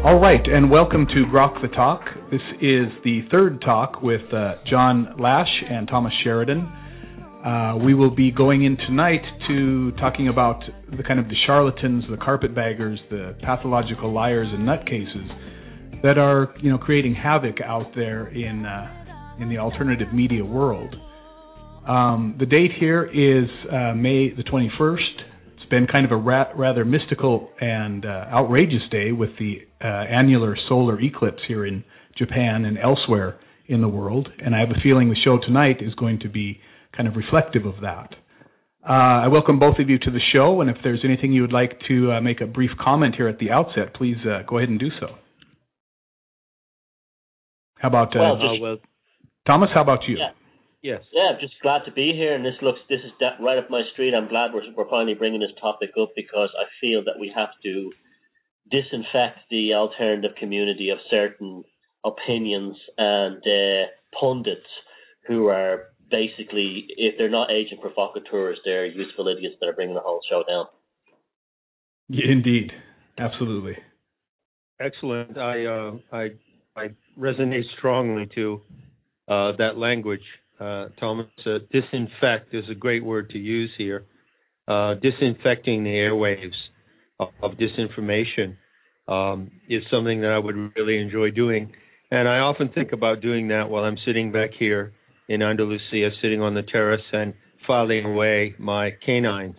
All right, and welcome to Grok the Talk. This is the third talk with John Lash and Thomas Sheridan. We will be going in tonight to talking about the kind of the charlatans, the carpetbaggers, the pathological liars and nutcases that are, creating havoc out there in the alternative media world. The date here is May the 21st. It's been kind of a rather mystical and outrageous day with the annular solar eclipse here in Japan and elsewhere in the world, and I have a feeling the show tonight is going to be kind of reflective of that. I welcome both of you to the show, and if there's anything you would like to make a brief comment here at the outset, please go ahead and do so. How about Thomas? How about you? Yeah. Yes. Yeah, I'm just glad to be here, and this is right up my street. I'm glad we're finally bringing this topic up because I feel that we have to disinfect the alternative community of certain opinions and pundits who are basically, if they're not agent provocateurs, they're useful idiots that are bringing the whole show down. Indeed, absolutely. Excellent. I resonate strongly to that language. Thomas, disinfect is a great word to use here. Disinfecting the airwaves of disinformation is something that I would really enjoy doing. And I often think about doing that while I'm sitting back here in Andalusia, sitting on the terrace and filing away my canines.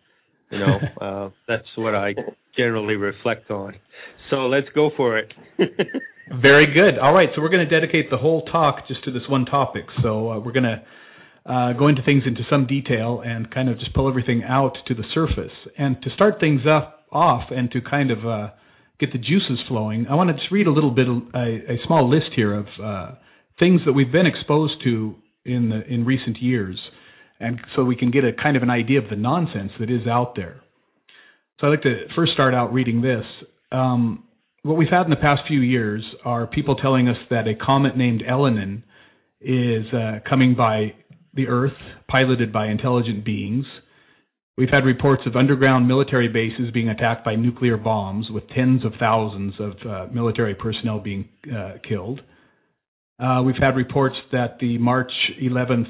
That's what I generally reflect on. So let's go for it. Very good. All right, so we're going to dedicate the whole talk just to this one topic. So we're going to go into things into some detail and kind of just pull everything out to the surface. And to start things off and to kind of get the juices flowing, I want to just read a little bit, a small list here of things that we've been exposed to in recent years, and so we can get a kind of an idea of the nonsense that is out there. So I'd like to first start out reading this. What we've had in the past few years are people telling us that a comet named Elenin is coming by the Earth, piloted by intelligent beings. We've had reports of underground military bases being attacked by nuclear bombs, with tens of thousands of military personnel being killed. We've had reports that the March 11th,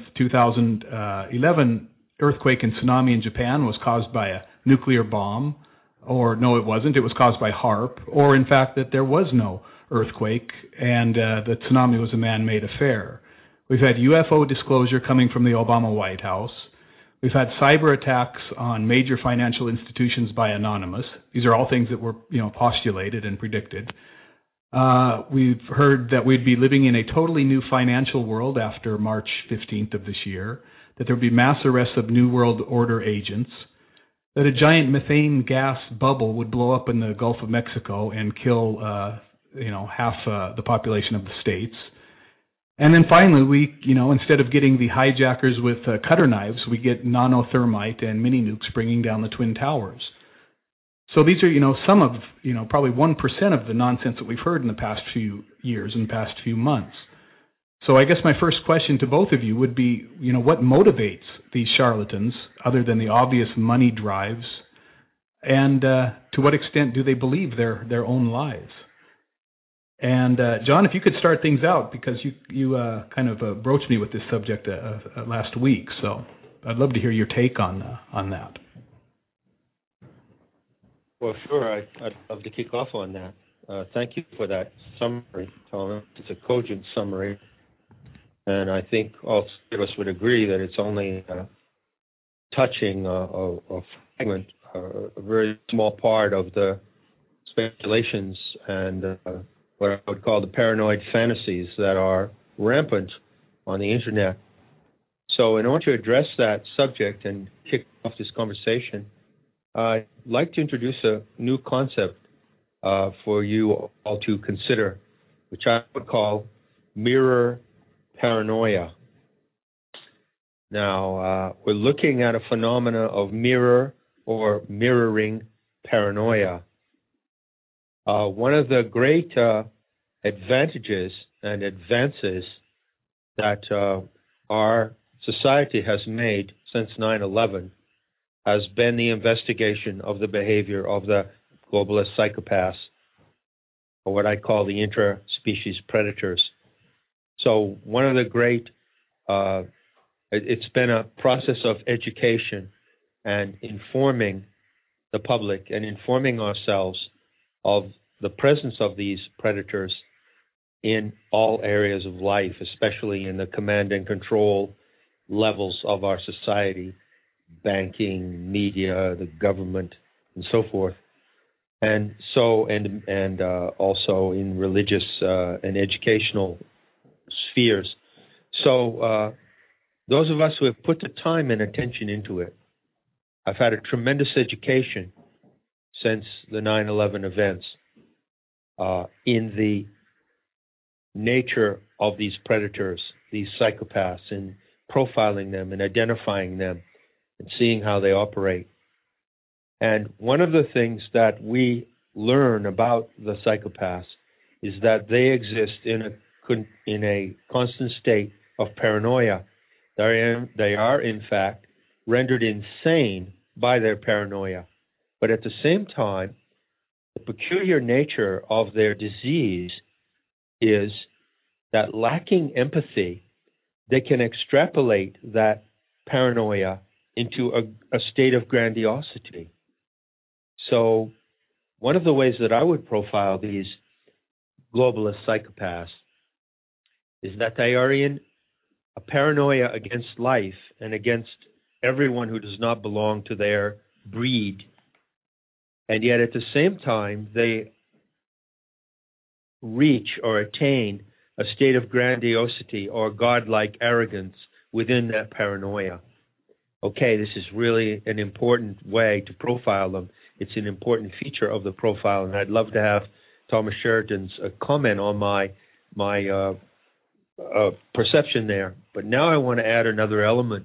2011 earthquake and tsunami in Japan was caused by a nuclear bomb. Or no, it wasn't. It was caused by HAARP. Or, in fact, that there was no earthquake and the tsunami was a man-made affair. We've had UFO disclosure coming from the Obama White House. We've had cyber attacks on major financial institutions by Anonymous. These are all things that were, postulated and predicted. We've heard that we'd be living in a totally new financial world after March 15th of this year, that there would be mass arrests of New World Order agents, that a giant methane gas bubble would blow up in the Gulf of Mexico and kill, half the population of the states. And then finally, we, instead of getting the hijackers with cutter knives, we get nanothermite and mini nukes bringing down the Twin Towers. So these are, some of, probably 1% of the nonsense that we've heard in the past few years and past few months. So I guess my first question to both of you would be, what motivates these charlatans other than the obvious money drives? And to what extent do they believe their own lies? And John, if you could start things out, because you kind of broached me with this subject last week. So I'd love to hear your take on that. Well, sure. I'd love to kick off on that. Thank you for that summary, Tom. It's a cogent summary. And I think all three of us would agree that it's only touching a fragment, a very small part of the speculations and what I would call the paranoid fantasies that are rampant on the internet. So in order to address that subject and kick off this conversation, I'd like to introduce a new concept for you all to consider, which I would call mirror paranoia. Now, we're looking at a phenomena of mirror or mirroring paranoia. One of the great advantages and advances that our society has made since 9/11 has been the investigation of the behavior of the globalist psychopaths. or what I call the interspecies predators. So one of the great, it's been a process of education and informing the public and informing ourselves of the presence of these predators in all areas of life, especially in the command and control levels of our society, banking, media, the government, and so forth. And so, and also in religious and educational spheres. So those of us who have put the time and attention into it, I've had a tremendous education since the 9/11 events in the nature of these predators, these psychopaths, and profiling them and identifying them and seeing how they operate. And one of the things that we learn about the psychopaths is that they exist in a constant state of paranoia. They are, in fact, rendered insane by their paranoia. But at the same time, the peculiar nature of their disease is that lacking empathy, they can extrapolate that paranoia into a state of grandiosity. So one of the ways that I would profile these globalist psychopaths is that they are in a paranoia against life and against everyone who does not belong to their breed. And yet at the same time, they reach or attain a state of grandiosity or godlike arrogance within that paranoia. Okay, this is really an important way to profile them. It's an important feature of the profile, and I'd love to have Thomas Sheridan's comment on my perception there. But now I want to add another element.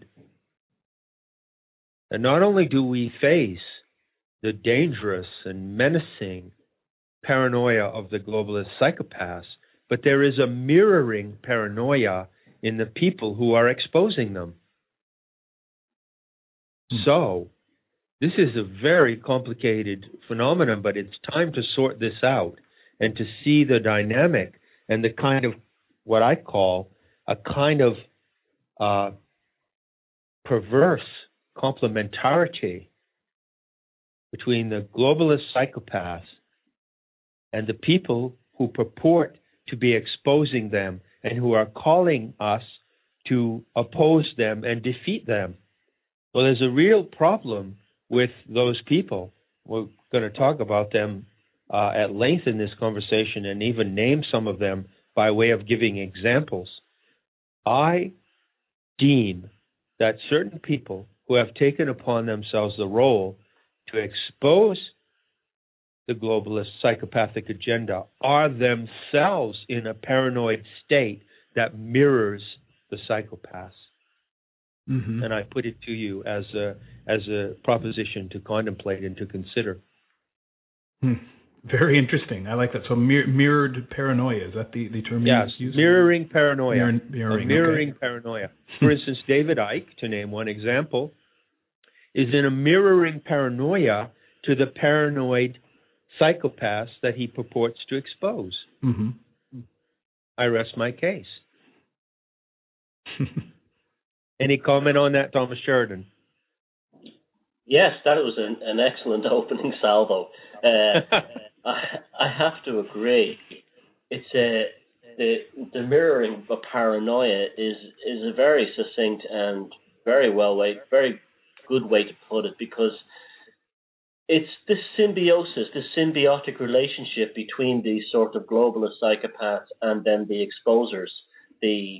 And not only do we face the dangerous and menacing paranoia of the globalist psychopaths, but there is a mirroring paranoia in the people who are exposing them. So this is a very complicated phenomenon, but it's time to sort this out and to see the dynamic and the kind of what I call a kind of perverse complementarity between the globalist psychopaths and the people who purport to be exposing them and who are calling us to oppose them and defeat them. Well, there's a real problem with those people. We're going to talk about them at length in this conversation and even name some of them by way of giving examples. I deem that certain people who have taken upon themselves the role to expose the globalist psychopathic agenda are themselves in a paranoid state that mirrors the psychopaths. Mm-hmm. And I put it to you as a proposition to contemplate and to consider. Very interesting. I like that. So mirrored paranoia, is that the term you use? Mirroring paranoia. Mirroring okay. Paranoia. For instance, David Icke, to name one example, is in a mirroring paranoia to the paranoid psychopaths that he purports to expose. Mm-hmm. I rest my case. Any comment on that, Thomas Sheridan? Yes, that was an excellent opening salvo. I have to agree. It's the mirroring of paranoia is a very succinct and very good way to put it, because it's this symbiosis, this symbiotic relationship between these sort of globalist psychopaths and then the exposers, the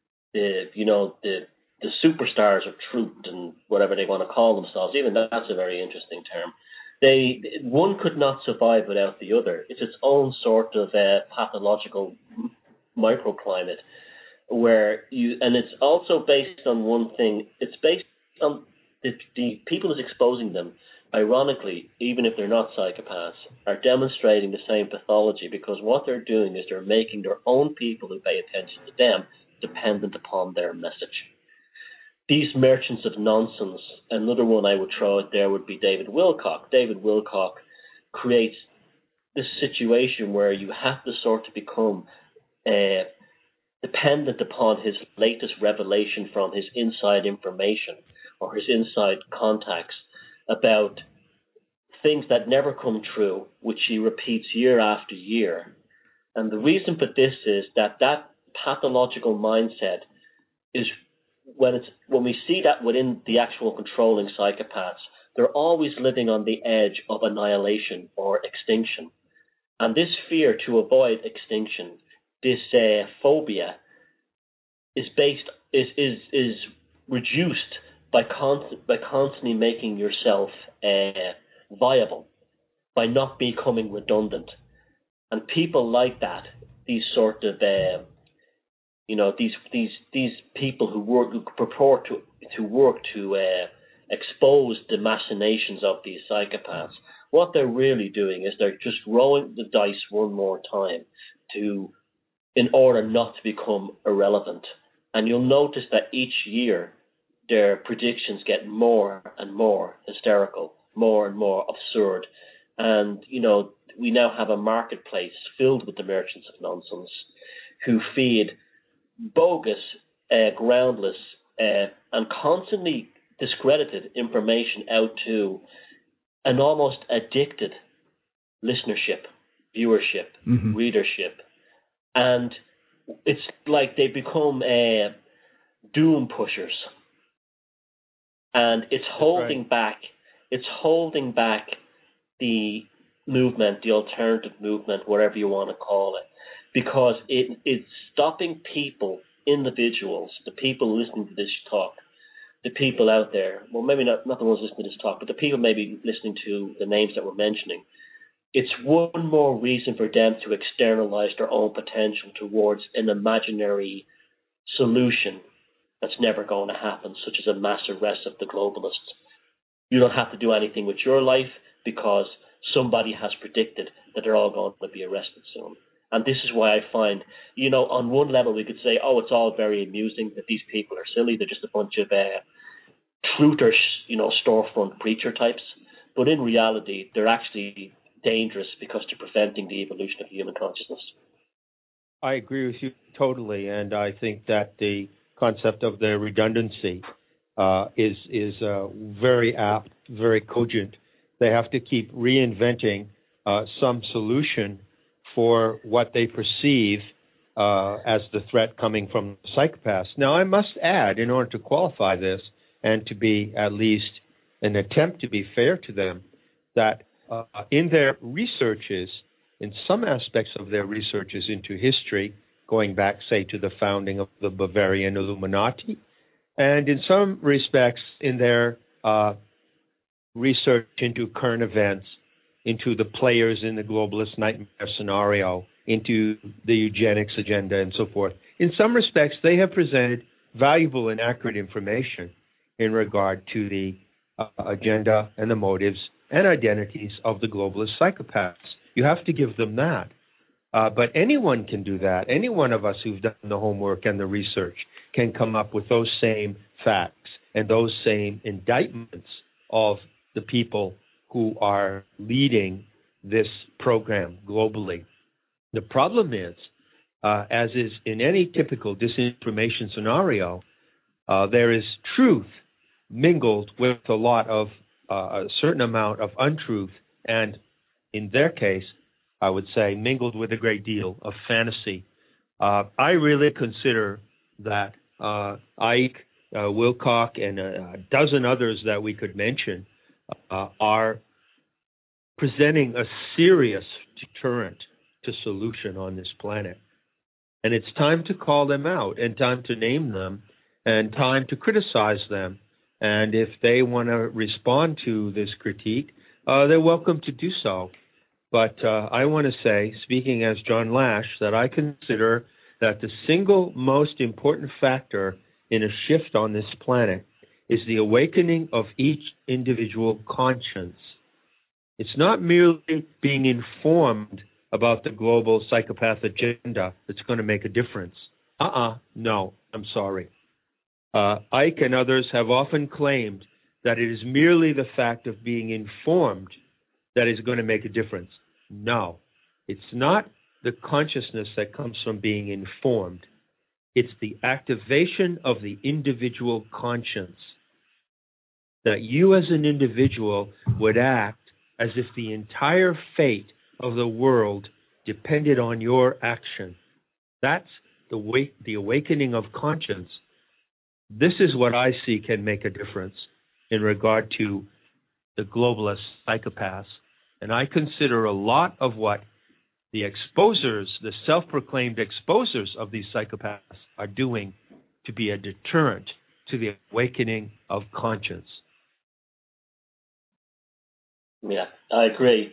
superstars of truth and whatever they want to call themselves. Even that's a very interesting term. One could not survive without the other. It's its own sort of pathological microclimate and it's also based on one thing. It's based on the people who's exposing them, ironically, even if they're not psychopaths, are demonstrating the same pathology, because what they're doing is they're making their own people who pay attention to them dependent upon their message. These merchants of nonsense, another one I would throw out there would be David Wilcock. David Wilcock creates this situation where you have to sort of become dependent upon his latest revelation from his inside information or his inside contacts about things that never come true, which he repeats year after year. And the reason for this is that pathological mindset is when we see that within the actual controlling psychopaths, they're always living on the edge of annihilation or extinction. And this fear to avoid extinction, this phobia, is reduced by constantly making yourself viable, by not becoming redundant. And people like that, these sort of these people who purport to work to expose the machinations of these psychopaths, what they're really doing is they're just rolling the dice one more time in order not to become irrelevant. And you'll notice that each year their predictions get more and more hysterical, more and more absurd. And, we now have a marketplace filled with the merchants of nonsense who feed bogus, groundless, and constantly discredited information out to an almost addicted listenership, viewership, readership. And it's like they become doom pushers. And it's holding back the movement, the alternative movement, whatever you want to call it, because it's stopping people, individuals, the people listening to this talk, the people out there, well, maybe not the ones listening to this talk, but the people maybe listening to the names that we're mentioning. It's one more reason for them to externalize their own potential towards an imaginary solution that's never going to happen, such as a mass arrest of the globalists. You don't have to do anything with your life because somebody has predicted that they're all going to be arrested soon. And this is why I find, on one level we could say, oh, it's all very amusing that these people are silly. They're just a bunch of truther, storefront preacher types. But in reality, they're actually dangerous because they're preventing the evolution of human consciousness. I agree with you totally. And I think that the concept of the redundancy is very apt, very cogent. They have to keep reinventing some solution for what they perceive as the threat coming from psychopaths. Now, I must add, in order to qualify this and to be at least an attempt to be fair to them, that in their researches, in some aspects of their researches into history, going back, say, to the founding of the Bavarian Illuminati, and in some respects in their research into current events, into the players in the globalist nightmare scenario, into the eugenics agenda and so forth. In some respects, they have presented valuable and accurate information in regard to the agenda and the motives and identities of the globalist psychopaths. You have to give them that. But anyone can do that. Any one of us who've done the homework and the research can come up with those same facts and those same indictments of the people who are leading this program globally. The problem is, as is in any typical disinformation scenario, there is truth mingled with a lot of a certain amount of untruth, and in their case, I would say mingled with a great deal of fantasy. I really consider that Ike, Wilcock, and a dozen others that we could mention are presenting a serious deterrent to solution on this planet. And it's time to call them out and time to name them and time to criticize them. And if they want to respond to this critique, they're welcome to do so. But I want to say, speaking as John Lash, that I consider that the single most important factor in a shift on this planet is the awakening of each individual conscience. It's not merely being informed about the global psychopath agenda that's going to make a difference. No, I'm sorry. Ike and others have often claimed that it is merely the fact of being informed that is going to make a difference. No, It's not the consciousness that comes from being informed. It's the activation of the individual conscience. That you as an individual would act as if the entire fate of the world depended on your action. That's the awakening of conscience. This is what I see can make a difference in regard to the globalist psychopaths. And I consider a lot of what the exposers, the self-proclaimed exposers of these psychopaths are doing to be a deterrent to the awakening of conscience. Yeah, I agree.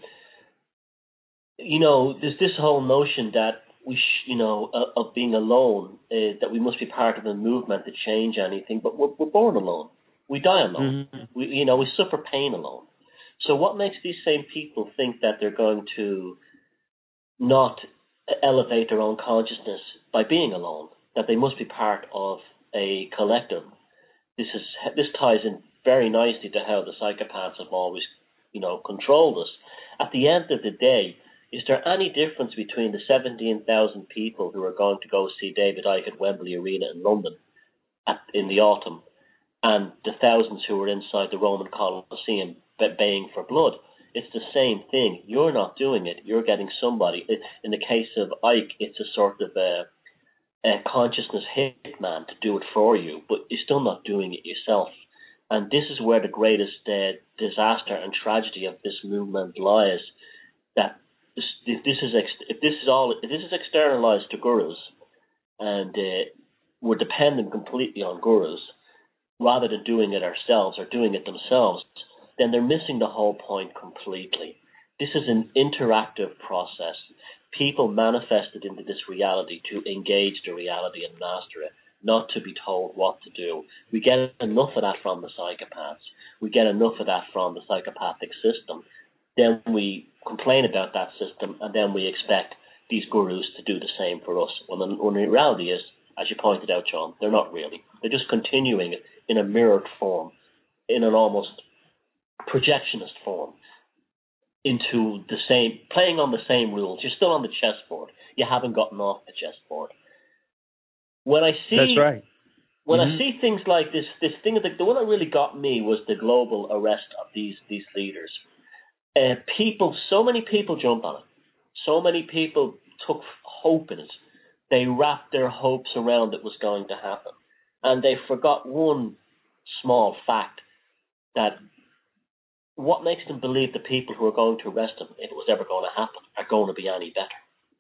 There's this whole notion that of being alone, that we must be part of a movement to change anything, but we're born alone. We die alone. Mm-hmm. We suffer pain alone. So what makes these same people think that they're going to not elevate their own consciousness by being alone, that they must be part of a collective? This ties in very nicely to how the psychopaths have always, controlled us. At the end of the day, is there any difference between the 17,000 people who are going to go see David Icke at Wembley Arena in London in the autumn and the thousands who were inside the Roman Colosseum baying for blood? It's the same thing. You're not doing it. You're getting somebody. In the case of Icke, it's a sort of a consciousness hitman to do it for you, but you're still not doing it yourself. And this is where the greatest disaster and tragedy of this movement lies. That if this is externalized to gurus, and we're dependent completely on gurus, rather than doing it ourselves or doing it themselves, then they're missing the whole point completely. This is an interactive process. People manifested into this reality to engage the reality and master it, not to be told what to do. We get enough of that from the psychopaths. We get enough of that from the psychopathic system. Then we complain about that system, and then we expect these gurus to do the same for us. When the reality is, as you pointed out, John, they're not really. They're just continuing it in a mirrored form, in an almost projectionist form, into the same, playing on the same rules. You're still on the chessboard. You haven't gotten off the chessboard. That's right. When I see things like this thing, the one that really got me was the global arrest of these leaders. So many people jumped on it. So many people took hope in it. They wrapped their hopes around it was going to happen. And they forgot one small fact, that what makes them believe the people who are going to arrest them, if it was ever going to happen, are going to be any better?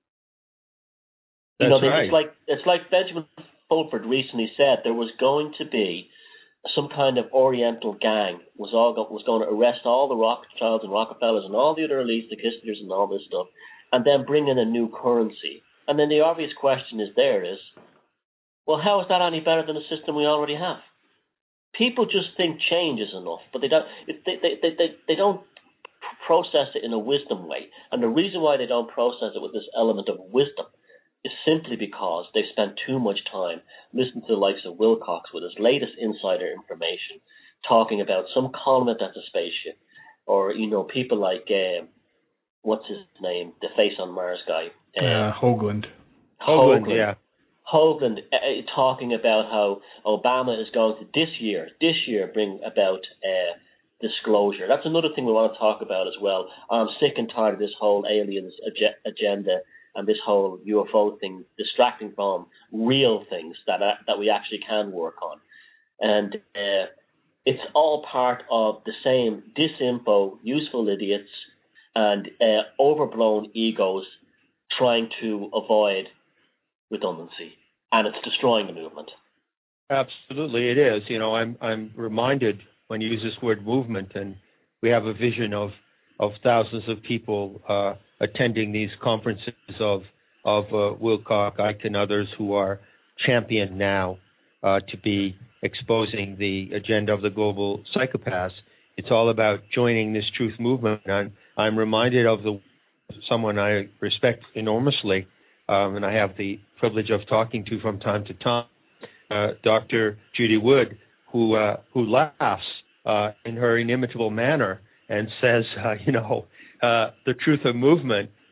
That's right. It's like Benjamin Fulford recently said, there was going to be some kind of Oriental gang was going to arrest all the Rothschilds and Rockefellers and all the other elites, the Kissingers and all this stuff, and then bring in a new currency. And then the obvious question is, well, how is that any better than the system we already have? People just think change is enough, but they don't process it in a wisdom way. And the reason why they don't process it with this element of wisdom is simply because they've spent too much time listening to the likes of Wilcox with his latest insider information, talking about some comet that's a spaceship, or people like what's his name, the Face on Mars guy, Hoagland. Yeah. Hoagland talking about how Obama is going to this year bring about disclosure. That's another thing we want to talk about as well. I'm sick and tired of this whole aliens agenda and this whole UFO thing distracting from real things that we actually can work on. And it's all part of the same disinfo, useful idiots, and overblown egos trying to avoid redundancy. And it's destroying the movement. Absolutely, it is. I'm reminded when you use this word movement, and we have a vision of thousands of people attending these conferences of Wilcox, Icke, and others who are championed now to be exposing the agenda of the global psychopaths. It's all about joining this truth movement. And I'm reminded of someone I respect enormously, and I have the privilege of talking to from time to time, Dr. Judy Wood, who laughs in her inimitable manner and says, the truth of movement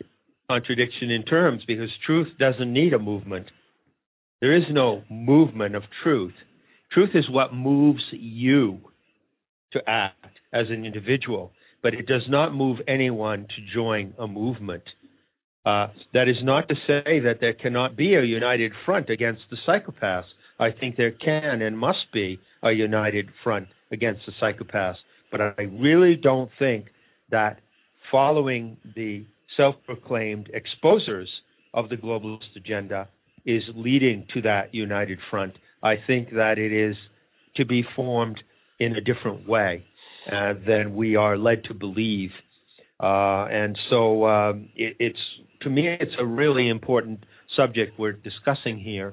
contradiction in terms, because truth doesn't need a movement. There is no movement of truth. Truth is what moves you to act as an individual, but it does not move anyone to join a movement. That is not to say that there cannot be a united front against the psychopaths. I think there can and must be a united front against the psychopaths, but I really don't think that following the self-proclaimed exposers of the globalist agenda is leading to that united front. I think that it is to be formed in a different way than we are led to believe. And so it's, to me, it's a really important subject we're discussing here,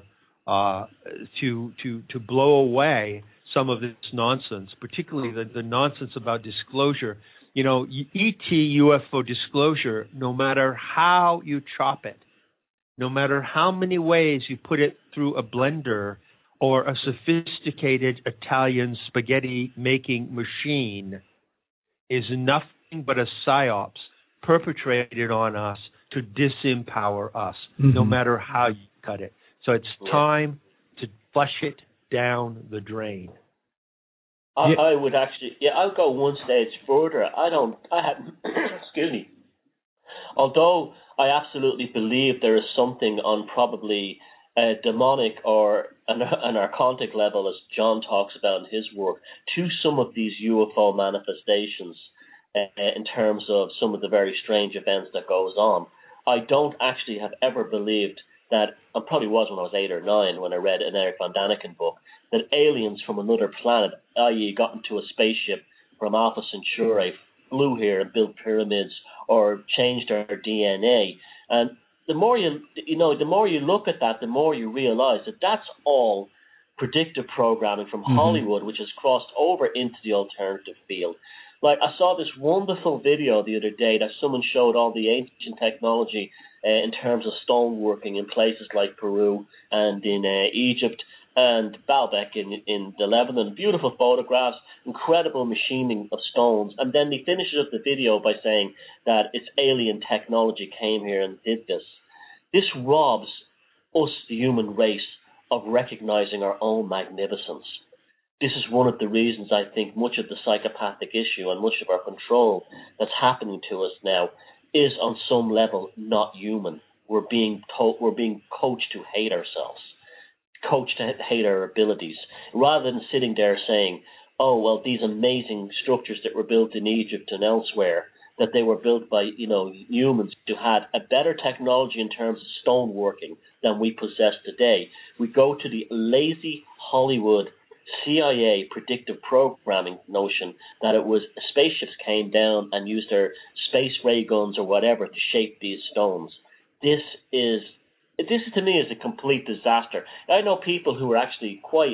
to blow away some of this nonsense, particularly the nonsense about disclosure. You know, ET UFO disclosure, no matter how you chop it, no matter how many ways you put it through a blender or a sophisticated Italian spaghetti-making machine, is nothing but a psyops perpetrated on us to disempower us, no matter how you cut it. So it's time to flush it down the drain. I would actually, I'll go one stage further. Excuse me. Although I absolutely believe there is something on probably a demonic or an archontic level, as John talks about in his work, to some of these UFO manifestations in terms of some of the very strange events that goes on. I don't actually have ever believed that, I probably was when I was 8 or 9 when I read an Eric von Daniken book, that aliens from another planet, i.e. got into a spaceship from Alpha Centauri, flew here and built pyramids or changed our DNA. And the more you look at that, the more you realize that that's all predictive programming from Hollywood, which has crossed over into the alternative field. Like, I saw this wonderful video the other day that someone showed all the ancient technology in terms of stoneworking in places like Peru and in Egypt and Baalbek in the Lebanon. Beautiful photographs, incredible machining of stones. And then he finishes up the video by saying that it's alien technology came here and did this. This robs us, the human race, of recognizing our own magnificence. This is one of the reasons I think much of the psychopathic issue and much of our control that's happening to us now is on some level not human. We're being coached to hate ourselves, coached to hate our abilities, rather than sitting there saying, oh, well, these amazing structures that were built in Egypt and elsewhere, that they were built by, humans who had a better technology in terms of stoneworking than we possess today. We go to the lazy Hollywood CIA predictive programming notion that it was spaceships came down and used their space ray guns or whatever to shape these stones. This to me is a complete disaster. I know people who are actually quite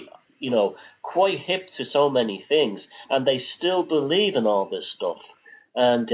hip to so many things, and they still believe in all this stuff. And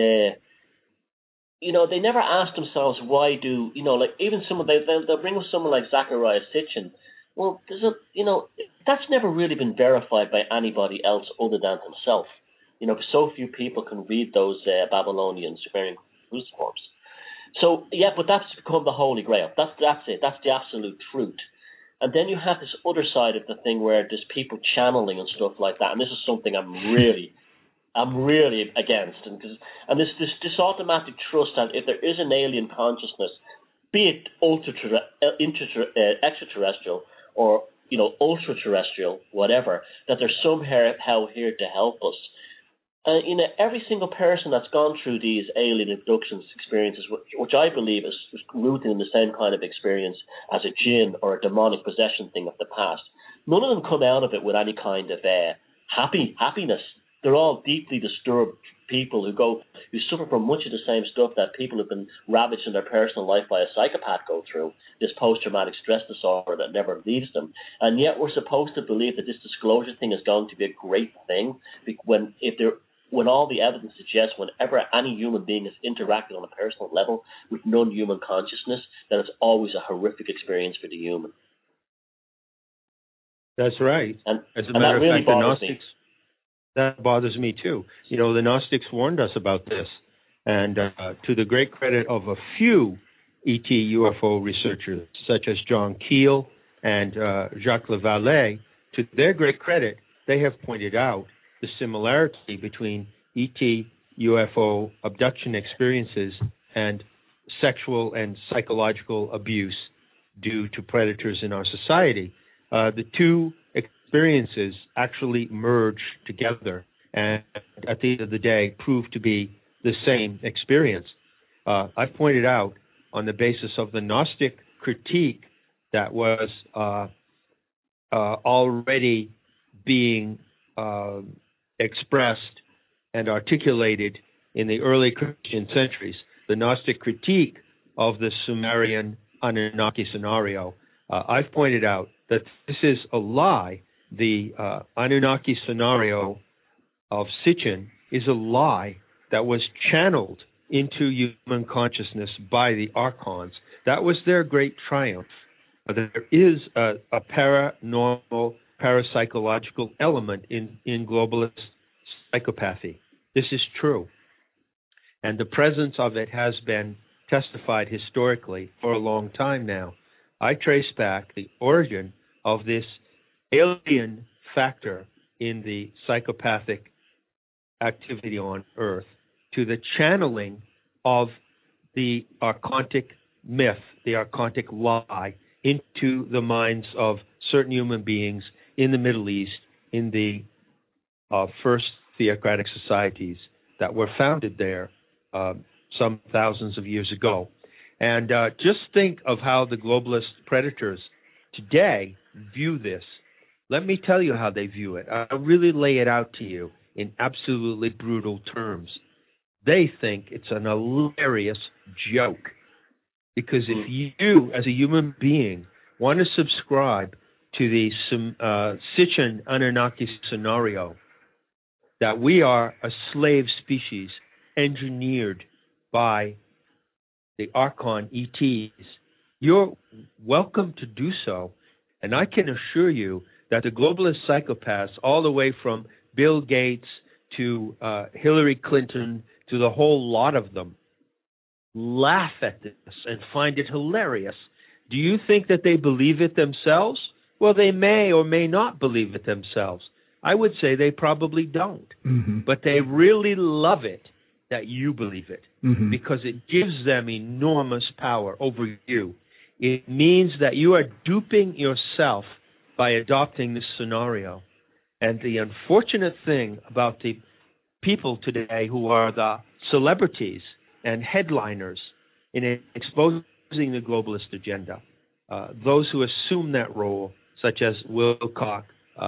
they never ask themselves why do even someone they'll bring up someone like Zecharia Sitchin. Well, that's never really been verified by anybody else other than himself. Because so few people can read those Babylonian Sumerian cruciforms. So, but that's become the Holy Grail. That's it. That's the absolute truth. And then you have this other side of the thing where there's people channeling and stuff like that. And this is something I'm really against. And this automatic trust that if there is an alien consciousness, be it extraterrestrial or ultra-terrestrial, whatever, that they're somehow here to help us. Every single person that's gone through these alien abductions experiences, which I believe is rooted in the same kind of experience as a jinn or a demonic possession thing of the past, none of them come out of it with any kind of happiness. They're all deeply disturbed people who suffer from much of the same stuff that people who've been ravaged in their personal life by a psychopath go through, this post-traumatic stress disorder that never leaves them. And yet we're supposed to believe that this disclosure thing is going to be a great thing when all the evidence suggests whenever any human being has interacted on a personal level with non-human consciousness, that it's always a horrific experience for the human. That's right. And as a matter of fact, the Gnostics, that bothers me too. The Gnostics warned us about this. And to the great credit of a few ET UFO researchers such as John Keel and Jacques Lavallee, to their great credit, they have pointed out the similarity between ET UFO abduction experiences and sexual and psychological abuse due to predators in our society. The two experiences actually merge together and at the end of the day prove to be the same experience. I've pointed out on the basis of the Gnostic critique that was already being expressed and articulated in the early Christian centuries, the Gnostic critique of the Sumerian Anunnaki scenario. I've pointed out that this is a lie. The Anunnaki scenario of Sitchin is a lie that was channeled into human consciousness by the Archons. That was their great triumph. There is a paranormal, parapsychological element in globalist psychopathy. This is true. And the presence of it has been testified historically for a long time now. I trace back the origin of this alien factor in the psychopathic activity on Earth to the channeling of the archontic myth, the archontic lie, into the minds of certain human beings in the Middle East in the first theocratic societies that were founded there some thousands of years ago. And just think of how the globalist predators today view this. Let me tell you how they view it. I'll really lay it out to you in absolutely brutal terms. They think it's an hilarious joke. Because if you, as a human being, want to subscribe to the Sitchin Anunnaki scenario, that we are a slave species engineered by the Archon ETs, you're welcome to do so. And I can assure you that the globalist psychopaths, all the way from Bill Gates to Hillary Clinton to the whole lot of them, laugh at this and find it hilarious. Do you think that they believe it themselves? Well, they may or may not believe it themselves. I would say they probably don't. Mm-hmm. But they really love it that you believe it, mm-hmm. because it gives them enormous power over you. It means that you are duping yourself by adopting this scenario. And the unfortunate thing about the people today who are the celebrities and headliners in exposing the globalist agenda, those who assume that role, such as Wilcock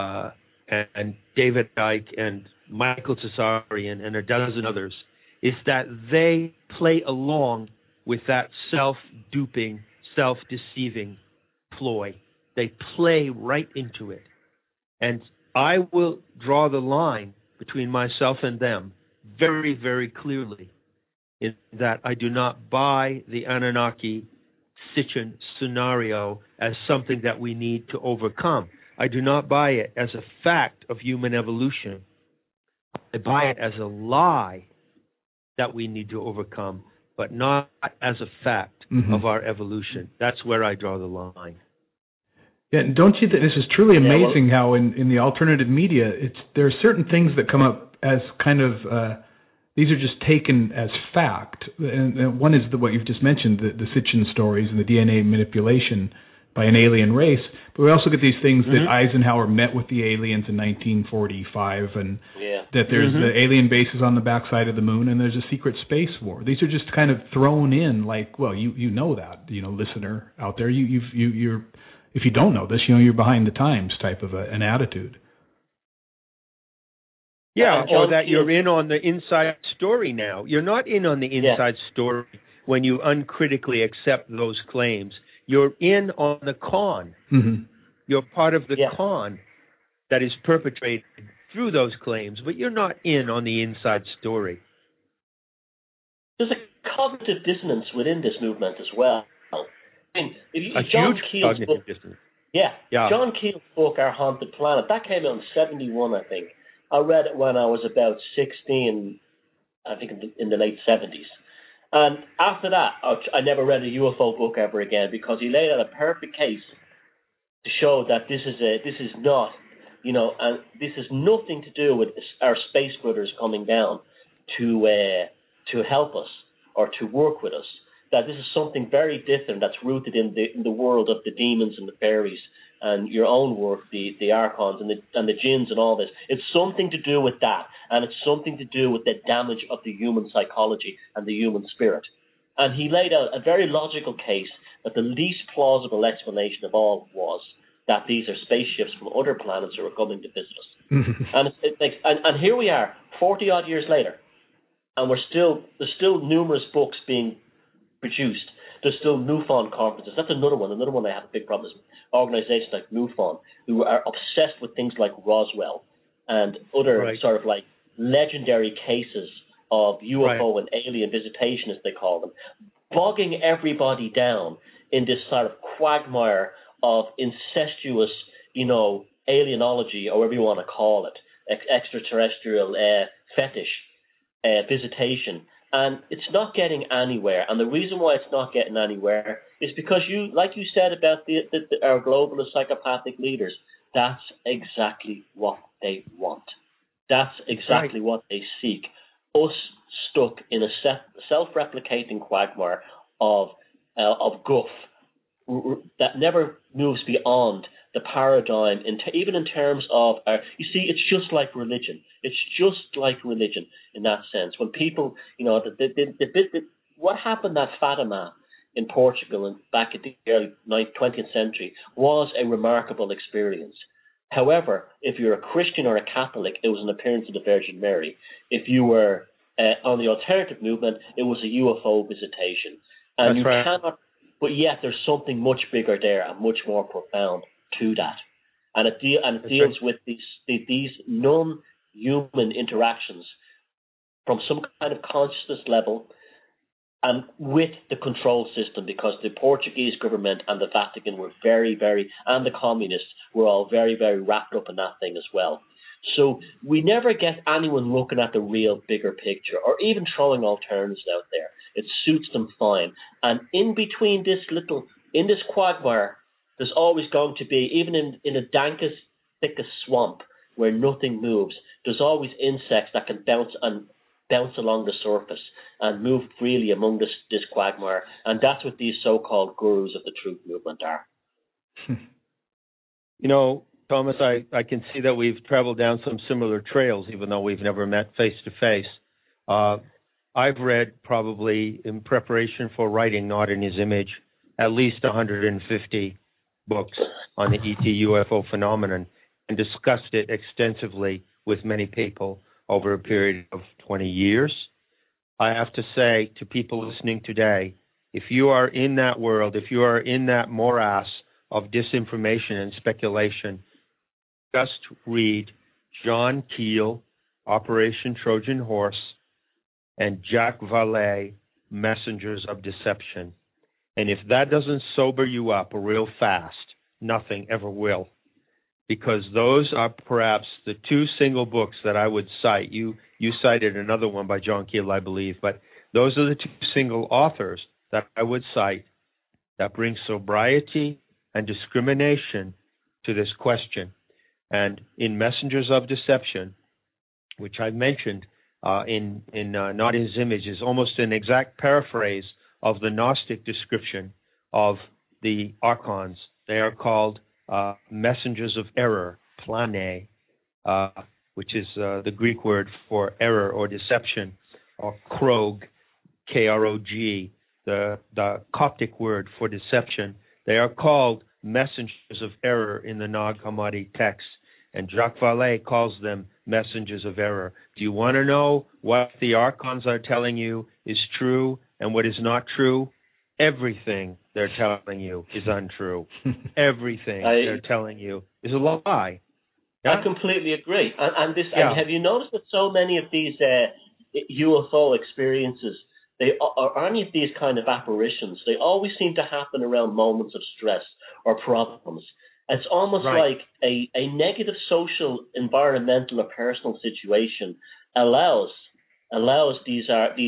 and David Icke and Michael Tsarian and a dozen others, is that they play along with that self-duping, self-deceiving ploy. They play right into it. And I will draw the line between myself and them very, very clearly, in that I do not buy the Anunnaki Sitchin scenario as something that we need to overcome. I do not buy it as a fact of human evolution. I buy it as a lie that we need to overcome, but not as a fact mm-hmm. of our evolution. That's where I draw the line. Yeah, and don't you think this is truly amazing how in the alternative media, there are certain things that come up as kind of, these are just taken as fact. And one is what you've just mentioned, the Sitchin stories and the DNA manipulation by an alien race. But we also get these things mm-hmm. that Eisenhower met with the aliens in 1945 and that there's mm-hmm. the alien bases on the backside of the moon and there's a secret space war. These are just kind of thrown in like, well, you know that, listener out there. You're if you don't know this, you're behind the times type of an attitude. Yeah, or that you're in on the inside story now. You're not in on the inside story when you uncritically accept those claims. You're in on the con. Mm-hmm. You're part of the con that is perpetrated through those claims, but you're not in on the inside story. There's a cognitive dissonance within this movement as well. I mean, huge cognitive dissonance. Yeah. John Keel's book, Our Haunted Planet, that came out in 1971, I think. I read it when I was about 16, I think in the late 70s. And after that, I never read a UFO book ever again, because he laid out a perfect case to show that this is not, and this has nothing to do with our space brothers coming down to help us or to work with us. That this is something very different that's rooted in the world of the demons and the fairies and your own work, the archons and the jinns and all this. It's something to do with that, and it's something to do with the damage of the human psychology and the human spirit. And he laid out a very logical case that the least plausible explanation of all was that these are spaceships from other planets who are coming to visit us. And here we are, 40 odd years later, and there's still numerous books being produced. There's still MUFON conferences. That's another one. Another one I have a big problem is organizations like MUFON, who are obsessed with things like Roswell and other sort of like legendary cases of UFO and alien visitation, as they call them, bogging everybody down in this sort of quagmire of incestuous, alienology, or whatever you want to call it, extraterrestrial fetish visitation. And it's not getting anywhere. And the reason why it's not getting anywhere is because like you said about our globalist psychopathic leaders, that's exactly what they want. That's exactly what they seek. Us stuck in a self-replicating quagmire of guff that never moves beyond the paradigm, even in terms of, you see, it's just like religion. It's just like religion in that sense. When people, what happened at Fatima in Portugal and back in the early 20th century was a remarkable experience. However, if you're a Christian or a Catholic, it was an appearance of the Virgin Mary. If you were on the alternative movement, it was a UFO visitation. And you cannot, but yet there's something much bigger there and much more profound to that. And it deals with these non-human interactions from some kind of consciousness level and with the control system, because the Portuguese government and the Vatican were very, very, and the communists were all very, very wrapped up in that thing as well. So we never get anyone looking at the real bigger picture or even throwing alternatives out there. It suits them fine. And in between in this quagmire, there's always going to be, even in the dankest, thickest swamp where nothing moves, there's always insects that can bounce along the surface and move freely among this quagmire. And that's what these so-called gurus of the truth movement are. Thomas, I can see that we've traveled down some similar trails, even though we've never met face to face. I've read, probably in preparation for writing Not in His Image, at least 150 books on the ET UFO phenomenon, and discussed it extensively with many people over a period of 20 years. I have to say to people listening today, if you are in that world, if you are in that morass of disinformation and speculation, just read John Keel, Operation Trojan Horse, and Jacques Vallée, Messengers of Deception. And if that doesn't sober you up real fast, nothing ever will. Because those are perhaps the two single books that I would cite. You cited another one by John Keel, I believe, but those are the two single authors that I would cite that bring sobriety and discrimination to this question. And in Messengers of Deception, which I mentioned in Not His Image, is almost an exact paraphrase of the Gnostic description of the archons. They are called messengers of error, plane, which is the Greek word for error or deception, or krog, K-R-O-G, the Coptic word for deception. They are called messengers of error in the Nag Hammadi text, and Jacques Vallée calls them messengers of error. Do you want to know what the archons are telling you is true and what is not true? Everything they're telling you is untrue. Everything they're telling you is a lie. Yeah? I completely agree. And have you noticed that so many of these UFO experiences, or any of these kind of apparitions, they always seem to happen around moments of stress or problems. It's almost like a negative social, environmental, or personal situation allows allows these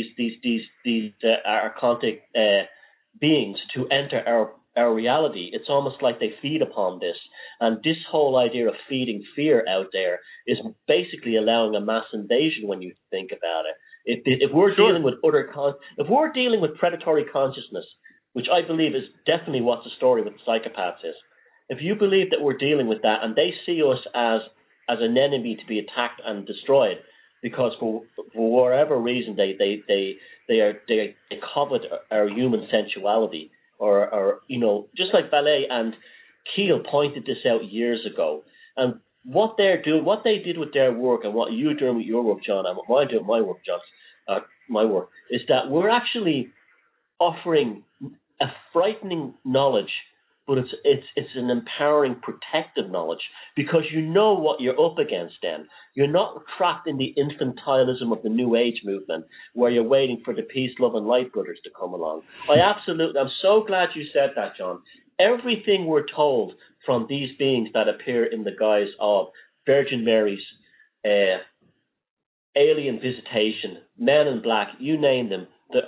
archontic beings to enter our reality. It's almost like they feed upon this. And this whole idea of feeding fear out there is basically allowing a mass invasion when you think about it. If we're dealing with if we're dealing with predatory consciousness, which I believe is definitely what the story with the psychopaths is, if you believe that we're dealing with that and they see us as an enemy to be attacked and destroyed, because for whatever reason they covet our human sensuality, or just like Ballet and Keel pointed this out years ago, and what they did with their work, and what you're doing with your work, John, and what I do with my work, John, my work, is that we're actually offering a frightening knowledge, but it's an empowering, protective knowledge, because you know what you're up against then. You're not trapped in the infantilism of the New Age movement, where you're waiting for the Peace, Love and Light brothers to come along. I'm so glad you said that, John. Everything we're told from these beings that appear in the guise of Virgin Mary's alien visitation, Men in Black, you name them,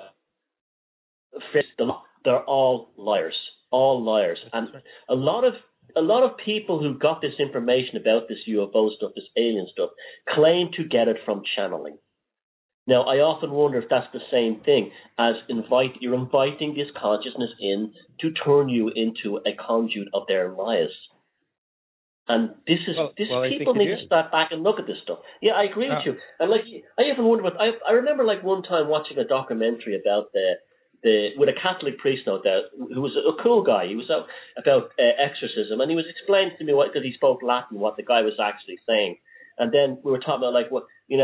they're all liars. All liars. And a lot of people who got this information about this UFO stuff, this alien stuff, claim to get it from channeling. Now, I often wonder if that's the same thing as you're inviting this consciousness in to turn you into a conduit of their lies. And people need to step back and look at this stuff. Yeah, I agree with you. And I even wonder I remember one time watching a documentary about with a Catholic priest, no doubt, who was a cool guy. He was about exorcism, and he was explaining to me because he spoke Latin, what the guy was actually saying. And then we were talking about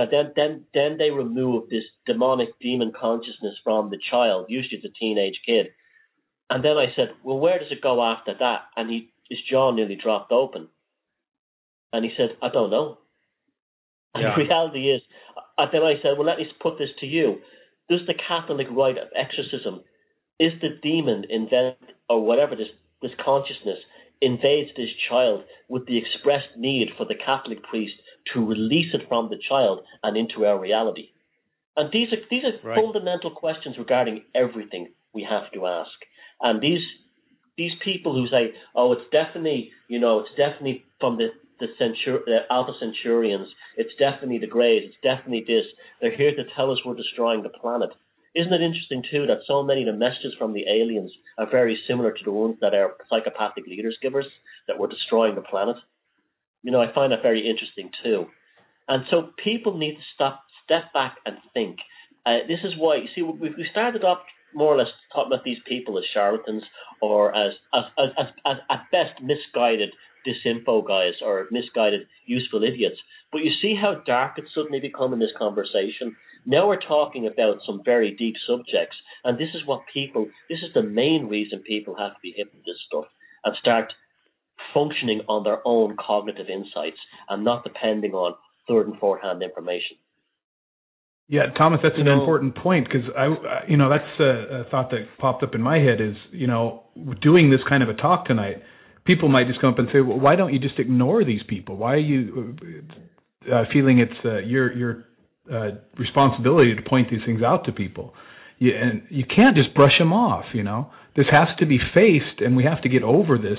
then they remove this demon consciousness from the child, usually it's a teenage kid. And then I said, well, where does it go after that? And his jaw nearly dropped open. And he said, I don't know. And the reality is, then I said, well, let me put this to you. Does the Catholic rite of exorcism, is the demon or whatever this consciousness invades this child with the expressed need for the Catholic priest to release it from the child and into our reality? And these are fundamental questions regarding everything we have to ask. And these people who say, oh, it's definitely from the Alpha Centaurians, it's definitely the Greys, it's definitely this, they're here to tell us we're destroying the planet. Isn't it interesting, too, that so many of the messages from the aliens are very similar to the ones that our psychopathic leaders give us, that we're destroying the planet? I find that very interesting, too. And so people need to step back and think. This is why, you see, we started off more or less talking about these people as charlatans, or as at best misguided disinfo guys, or misguided useful idiots. But you see how dark it's suddenly become in this conversation? Now we're talking about some very deep subjects, and this is the main reason people have to be hip to this stuff and start functioning on their own cognitive insights and not depending on third and fourth hand information. Yeah, Thomas, that's an important point, because that's a thought that popped up in my head is, doing this kind of a talk tonight, people might just come up and say, well, why don't you just ignore these people? Why are you feeling it's your responsibility to point these things out to people? And you can't just brush them off, This has to be faced, and we have to get over this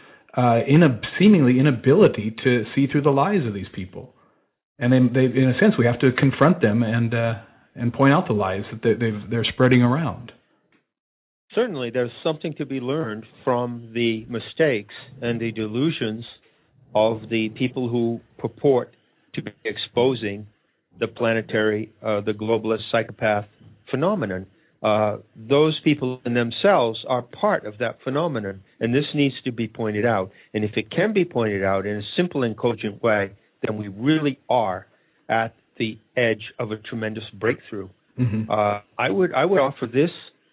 seemingly inability to see through the lies of these people. And they, in a sense, we have to confront them and point out the lies that they're spreading around. Certainly, there's something to be learned from the mistakes and the delusions of the people who purport to be exposing the planetary, the globalist psychopath phenomenon. Those people in themselves are part of that phenomenon, and this needs to be pointed out. And if it can be pointed out in a simple and cogent way, then we really are at the edge of a tremendous breakthrough. Mm-hmm. I would offer this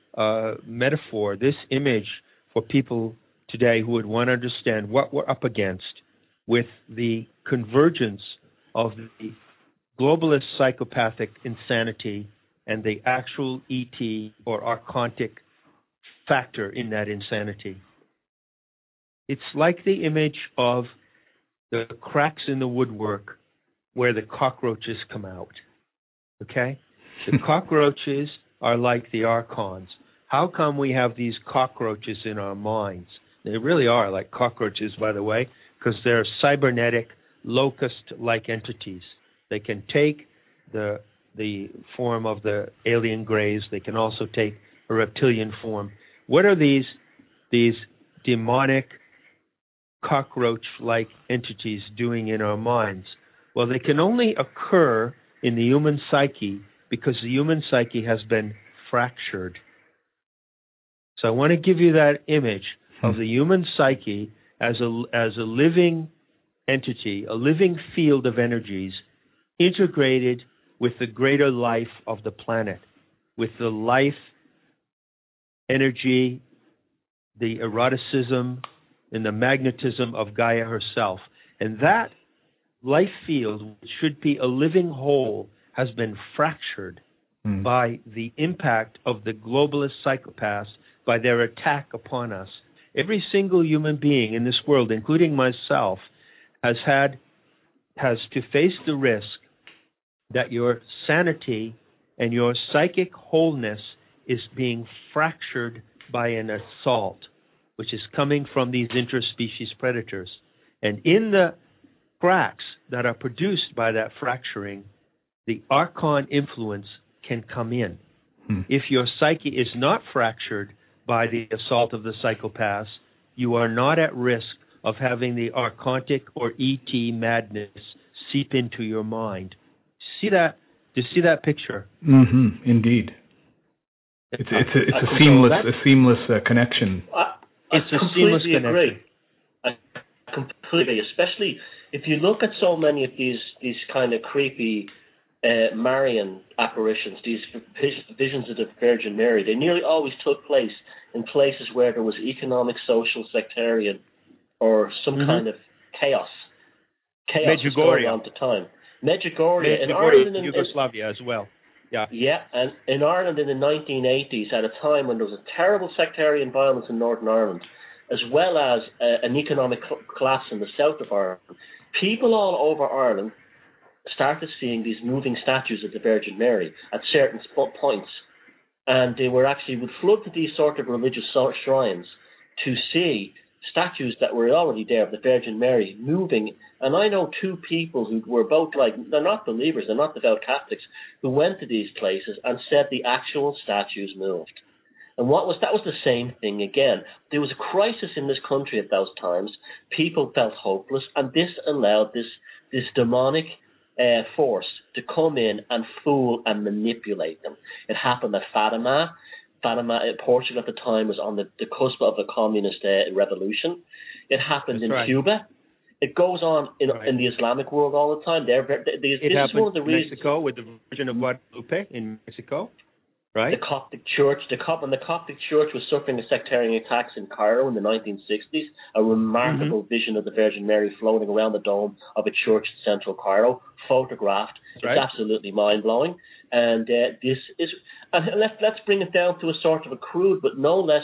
metaphor, this image, for people today who would want to understand what we're up against with the convergence of the globalist psychopathic insanity and the actual ET or archontic factor in that insanity. It's like the image of the cracks in the woodwork where the cockroaches come out. Okay? The cockroaches are like the archons. How come we have these cockroaches in our minds? They really are like cockroaches, by the way, because they're cybernetic, locust-like entities. They can take the form of the alien greys. They can also take a reptilian form. What are these demonic cockroach-like entities doing in our minds? Well, they can only occur in the human psyche because the human psyche has been fractured. So I want to give you that image of the human psyche as a living entity, a living field of energies integrated with the greater life of the planet, with the life, energy, the eroticism, and the magnetism of Gaia herself. And that life field, which should be a living whole, has been fractured by the impact of the globalist psychopaths, by their attack upon us. Every single human being in this world, including myself, has to face the risk that your sanity and your psychic wholeness is being fractured by an assault, which is coming from these interspecies predators. And in the cracks that are produced by that fracturing, the archon influence can come in. If your psyche is not fractured by the assault of the psychopaths, you are not at risk of having the archontic or ET madness seep into your mind. See that? Do you see that picture? Indeed. It's a seamless connection. I completely agree. I completely, especially if you look at so many of these kind of creepy Marian apparitions, these visions of the Virgin Mary. They nearly always took place in places where there was economic, social, sectarian, or some kind of chaos. Chaos was going on at the time. Medjugorje in Ireland, in Yugoslavia as well. Yeah, and in Ireland in the 1980s, at a time when there was a terrible sectarian violence in Northern Ireland, as well as an economic collapse in the south of Ireland, people all over Ireland started seeing these moving statues of the Virgin Mary at certain points. And they would flood to these sort of religious shrines to see statues that were already there of the Virgin Mary moving. And I know two people who were both they're not believers, they're not devout Catholics, who went to these places and said the actual statues moved. And that was the same thing again. There was a crisis in this country at those times. People felt hopeless, and this allowed this demonic force to come in and fool and manipulate them. It happened at Fatima. Portugal at the time was on the cusp of a communist revolution. It happened in Cuba. It goes on in the Islamic world all the time. It happened one of the reasons. Mexico with the Virgin of Guadalupe in Mexico, right? The Coptic Church, when the Coptic Church was suffering a sectarian attacks in Cairo in the 1960s, a remarkable vision of the Virgin Mary floating around the dome of a church in central Cairo, photographed. It's absolutely mind-blowing. And this is, and let's bring it down to a sort of a crude but no less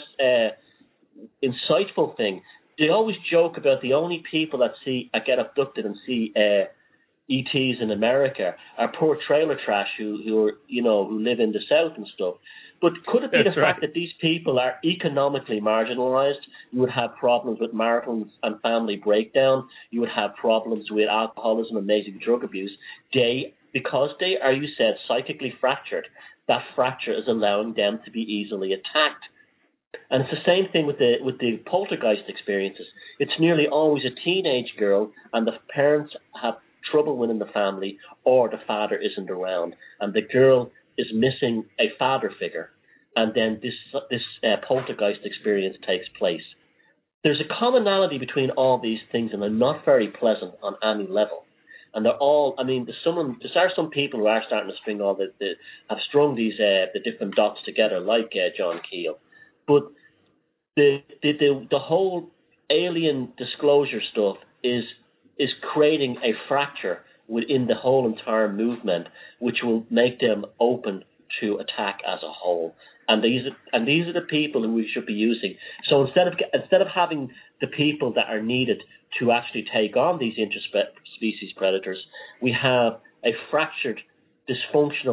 insightful thing. They always joke about the only people that get abducted and see ETs in America are poor trailer trash who live in the South and stuff. But could it be the fact that these people are economically marginalized? You would have problems with marital and family breakdown. You would have problems with alcoholism and maybe drug abuse. Because they are, you said, psychically fractured, that fracture is allowing them to be easily attacked. And it's the same thing with the poltergeist experiences. It's nearly always a teenage girl, and the parents have trouble within the family, or the father isn't around, and the girl is missing a father figure, and then this poltergeist experience takes place. There's a commonality between all these things, and they're not very pleasant on any level. And they're all, there are some people who are starting to string have strung these the different dots together, like John Keel. But the whole alien disclosure stuff is creating a fracture within the whole entire movement, which will make them open to attack as a whole. And these are the people who we should be using. So instead of having the people that are needed to actually take on these interspecies predators, we have a fractured, dysfunctional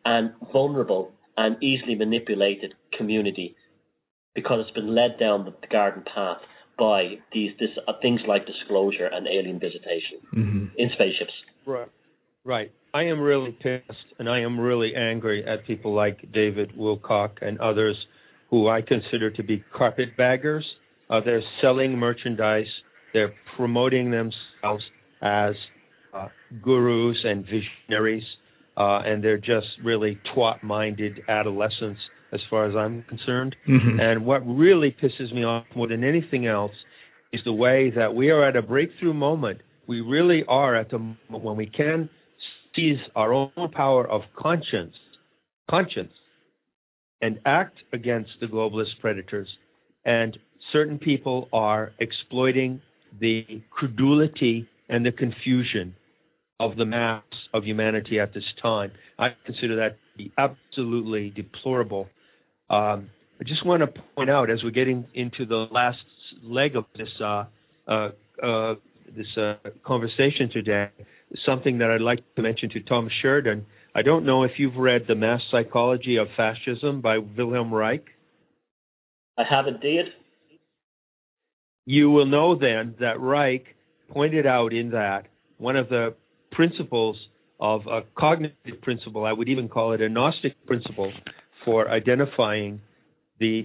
and vulnerable and easily manipulated community because it's been led down the garden path by things like disclosure and alien visitation in spaceships. Right. I am really pissed and I am really angry at people like David Wilcock and others who I consider to be carpetbaggers. They're selling merchandise. They're promoting themselves as gurus and visionaries, and they're just really twat-minded adolescents as far as I'm concerned. And what really pisses me off more than anything else is the way that we are at a breakthrough moment. We really are at the moment when we can seize our own power of conscience, and act against the globalist predators. And certain people are exploiting the credulity and the confusion of the mass of humanity at this time. I consider that to be absolutely deplorable. I just want to point out, as we're getting into the last leg of this conversation today, something that I'd like to mention to Tom Sheridan. I don't know if you've read The Mass Psychology of Fascism by Wilhelm Reich. I have indeed. You will know then that Reich pointed out in that one of the principles of a cognitive principle, I would even call it a Gnostic principle, for identifying the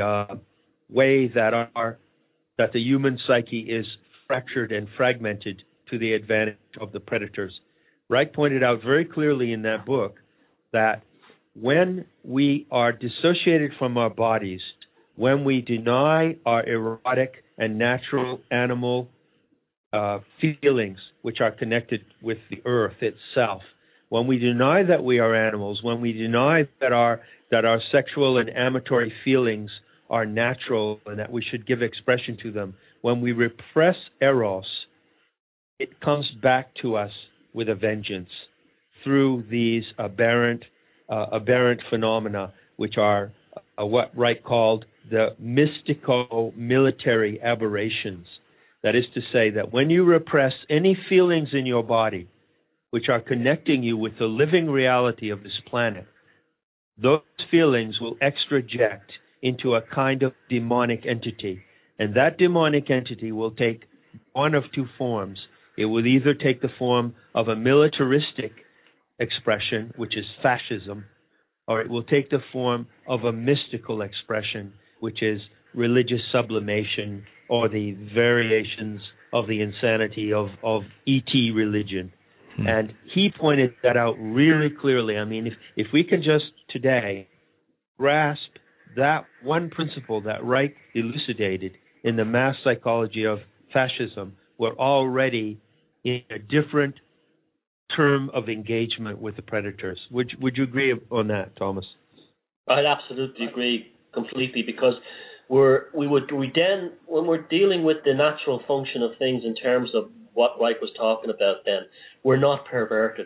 way that the human psyche is fractured and fragmented to the advantage of the predators. Reich pointed out very clearly in that book that when we are dissociated from our bodies, when we deny our erotic and natural animal feelings which are connected with the earth itself, when we deny that we are animals, when we deny that our sexual and amatory feelings are natural and that we should give expression to them, when we repress eros, it comes back to us with a vengeance through these aberrant phenomena, which are what Reich called the mystico-military aberrations. That is to say that when you repress any feelings in your body which are connecting you with the living reality of this planet, those feelings will extraject into a kind of demonic entity. And that demonic entity will take one of two forms. It will either take the form of a militaristic expression, which is fascism, or it will take the form of a mystical expression, which is religious sublimation or the variations of the insanity of ET religion. And he pointed that out really clearly. I mean, if we can just today grasp that one principle that Reich elucidated in The Mass Psychology of Fascism, we're already in a different term of engagement with the predators. Would you agree on that, Thomas? I'd absolutely agree completely, because when we're dealing with the natural function of things in terms of what Reich was talking about, then we're not perverted.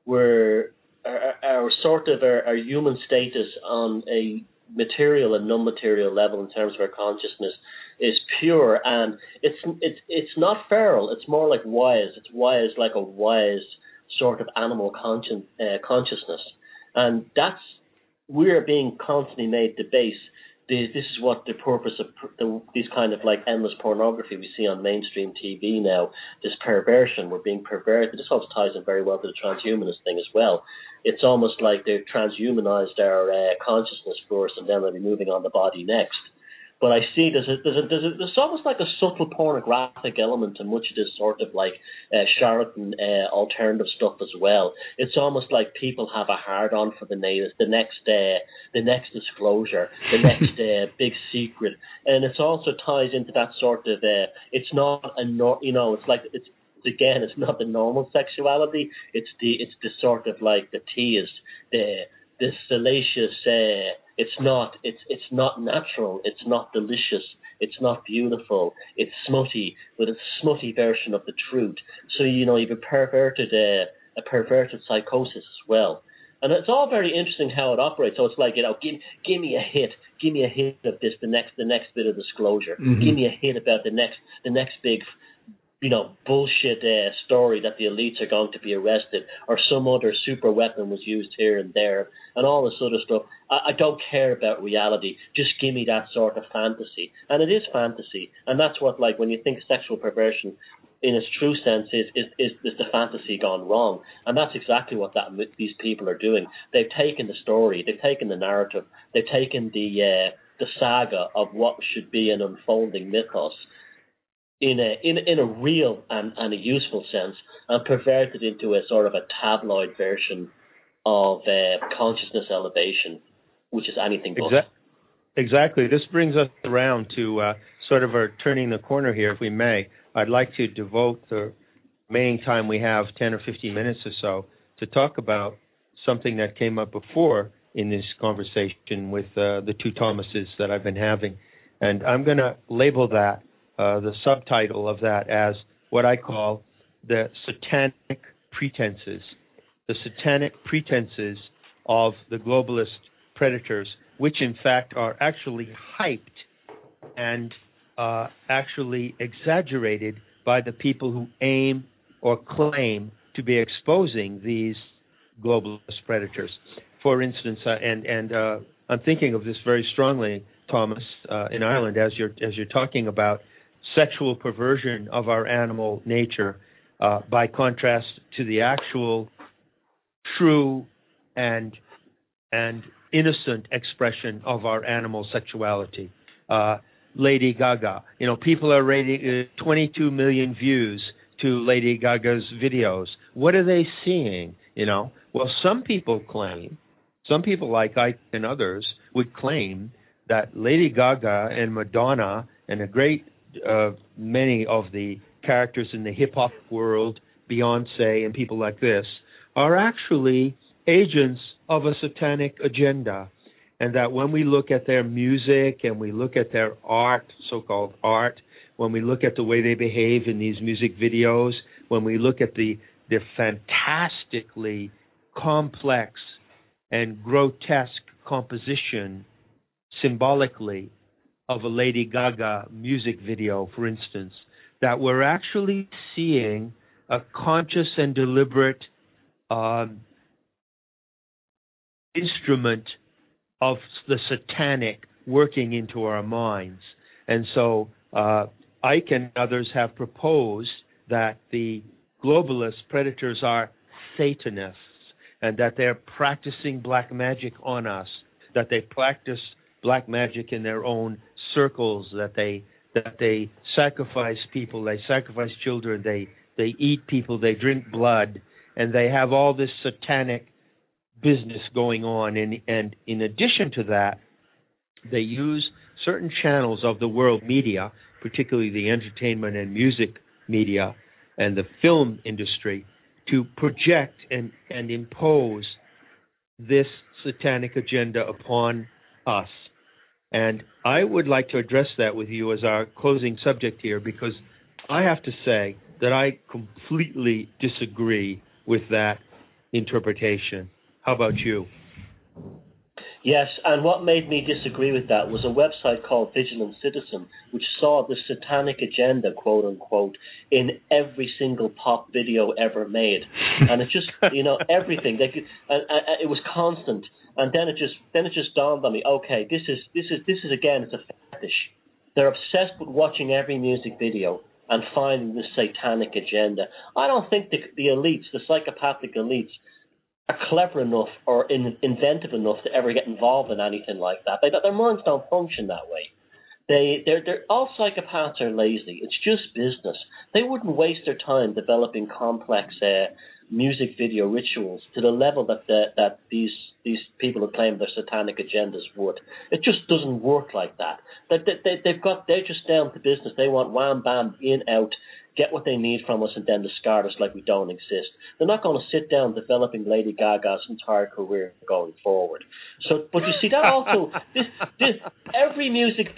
Our human status on a material and non-material level in terms of our consciousness is pure, and it's not feral. It's more like wise. It's wise, like a wise sort of animal consciousness, and we're being constantly made debase. This is what the purpose of these kind of like endless pornography we see on mainstream TV now, this perversion, we're being perverted. This also ties in very well to the transhumanist thing as well. It's almost like they've transhumanized our consciousness first, and then they'll be moving on the body next. But I see there's almost like a subtle pornographic element to much of this sort of like charlatan alternative stuff as well. It's almost like people have a hard-on for the next disclosure, the next big secret, and it also ties into that sort of it's not it's not the normal sexuality. It's the sort of like the teased, the salacious. It's not natural. It's not delicious. It's not beautiful. It's smutty, with a smutty version of the truth. So you've a perverted psychosis as well. And it's all very interesting how it operates. So it's like, give me a hit of this, the next bit of disclosure. Give me a hit about the next big bullshit story that the elites are going to be arrested or some other super weapon was used here and there and all this other stuff. I don't care about reality. Just give me that sort of fantasy. And it is fantasy. And that's what, like, when you think sexual perversion in its true sense is the fantasy gone wrong. And that's exactly what these people are doing. They've taken the story, they've taken the narrative, they've taken the saga of what should be an unfolding mythos in a real and a useful sense, and perverted into a sort of a tabloid version of consciousness elevation, which is anything but. Exactly. This brings us around to sort of turning the corner here, if we may. I'd like to devote the remaining time we have, 10 or 15 minutes or so, to talk about something that came up before in this conversation with the two Thomases that I've been having. And I'm going to label that, the subtitle of that, as what I call the satanic pretenses. The satanic pretenses of the globalist predators, which in fact are actually hyped and actually exaggerated by the people who aim or claim to be exposing these globalist predators. For instance, and I'm thinking of this very strongly, Thomas, in Ireland, as you're talking about sexual perversion of our animal nature, by contrast to the actual true and innocent expression of our animal sexuality. Lady Gaga, people are rating 22 million views to Lady Gaga's videos. What are they seeing? Well, some people like Ike and others would claim that Lady Gaga and Madonna and a great many of the characters in the hip-hop world, Beyonce and people like this, are actually agents of a satanic agenda. And that when we look at their music and we look at their art, so-called art, when we look at the way they behave in these music videos, when we look at the fantastically complex and grotesque composition symbolically of a Lady Gaga music video, for instance, that we're actually seeing a conscious and deliberate instrument of the satanic working into our minds. And so Ike and others have proposed that the globalist predators are Satanists and that they're practicing black magic on us, that they practice black magic in their own circles, that they sacrifice people, they sacrifice children, they eat people, they drink blood, and they have all this satanic business going on. And in addition to that, they use certain channels of the world media, particularly the entertainment and music media and the film industry, to project and impose this satanic agenda upon us. And I would like to address that with you as our closing subject here, because I have to say that I completely disagree with that interpretation. How about you? Yes, and what made me disagree with that was a website called Vigilant Citizen, which saw the satanic agenda, quote unquote, in every single pop video ever made, and it just, everything. It was constant, and then it just dawned on me. Okay, this is again, it's a fetish. They're obsessed with watching every music video and finding the satanic agenda. I don't think the elites, the psychopathic elites, are clever enough or inventive enough to ever get involved in anything like that. Their minds don't function that way. They're all psychopaths are lazy. It's just business. They wouldn't waste their time developing complex music video rituals to the level that these people who claim their satanic agendas would. It just doesn't work like that. They're just down to business. They want wham bam in out, get what they need from us, and then discard us like we don't exist. They're not going to sit down developing Lady Gaga's entire career going forward. So, but you see that also, this every music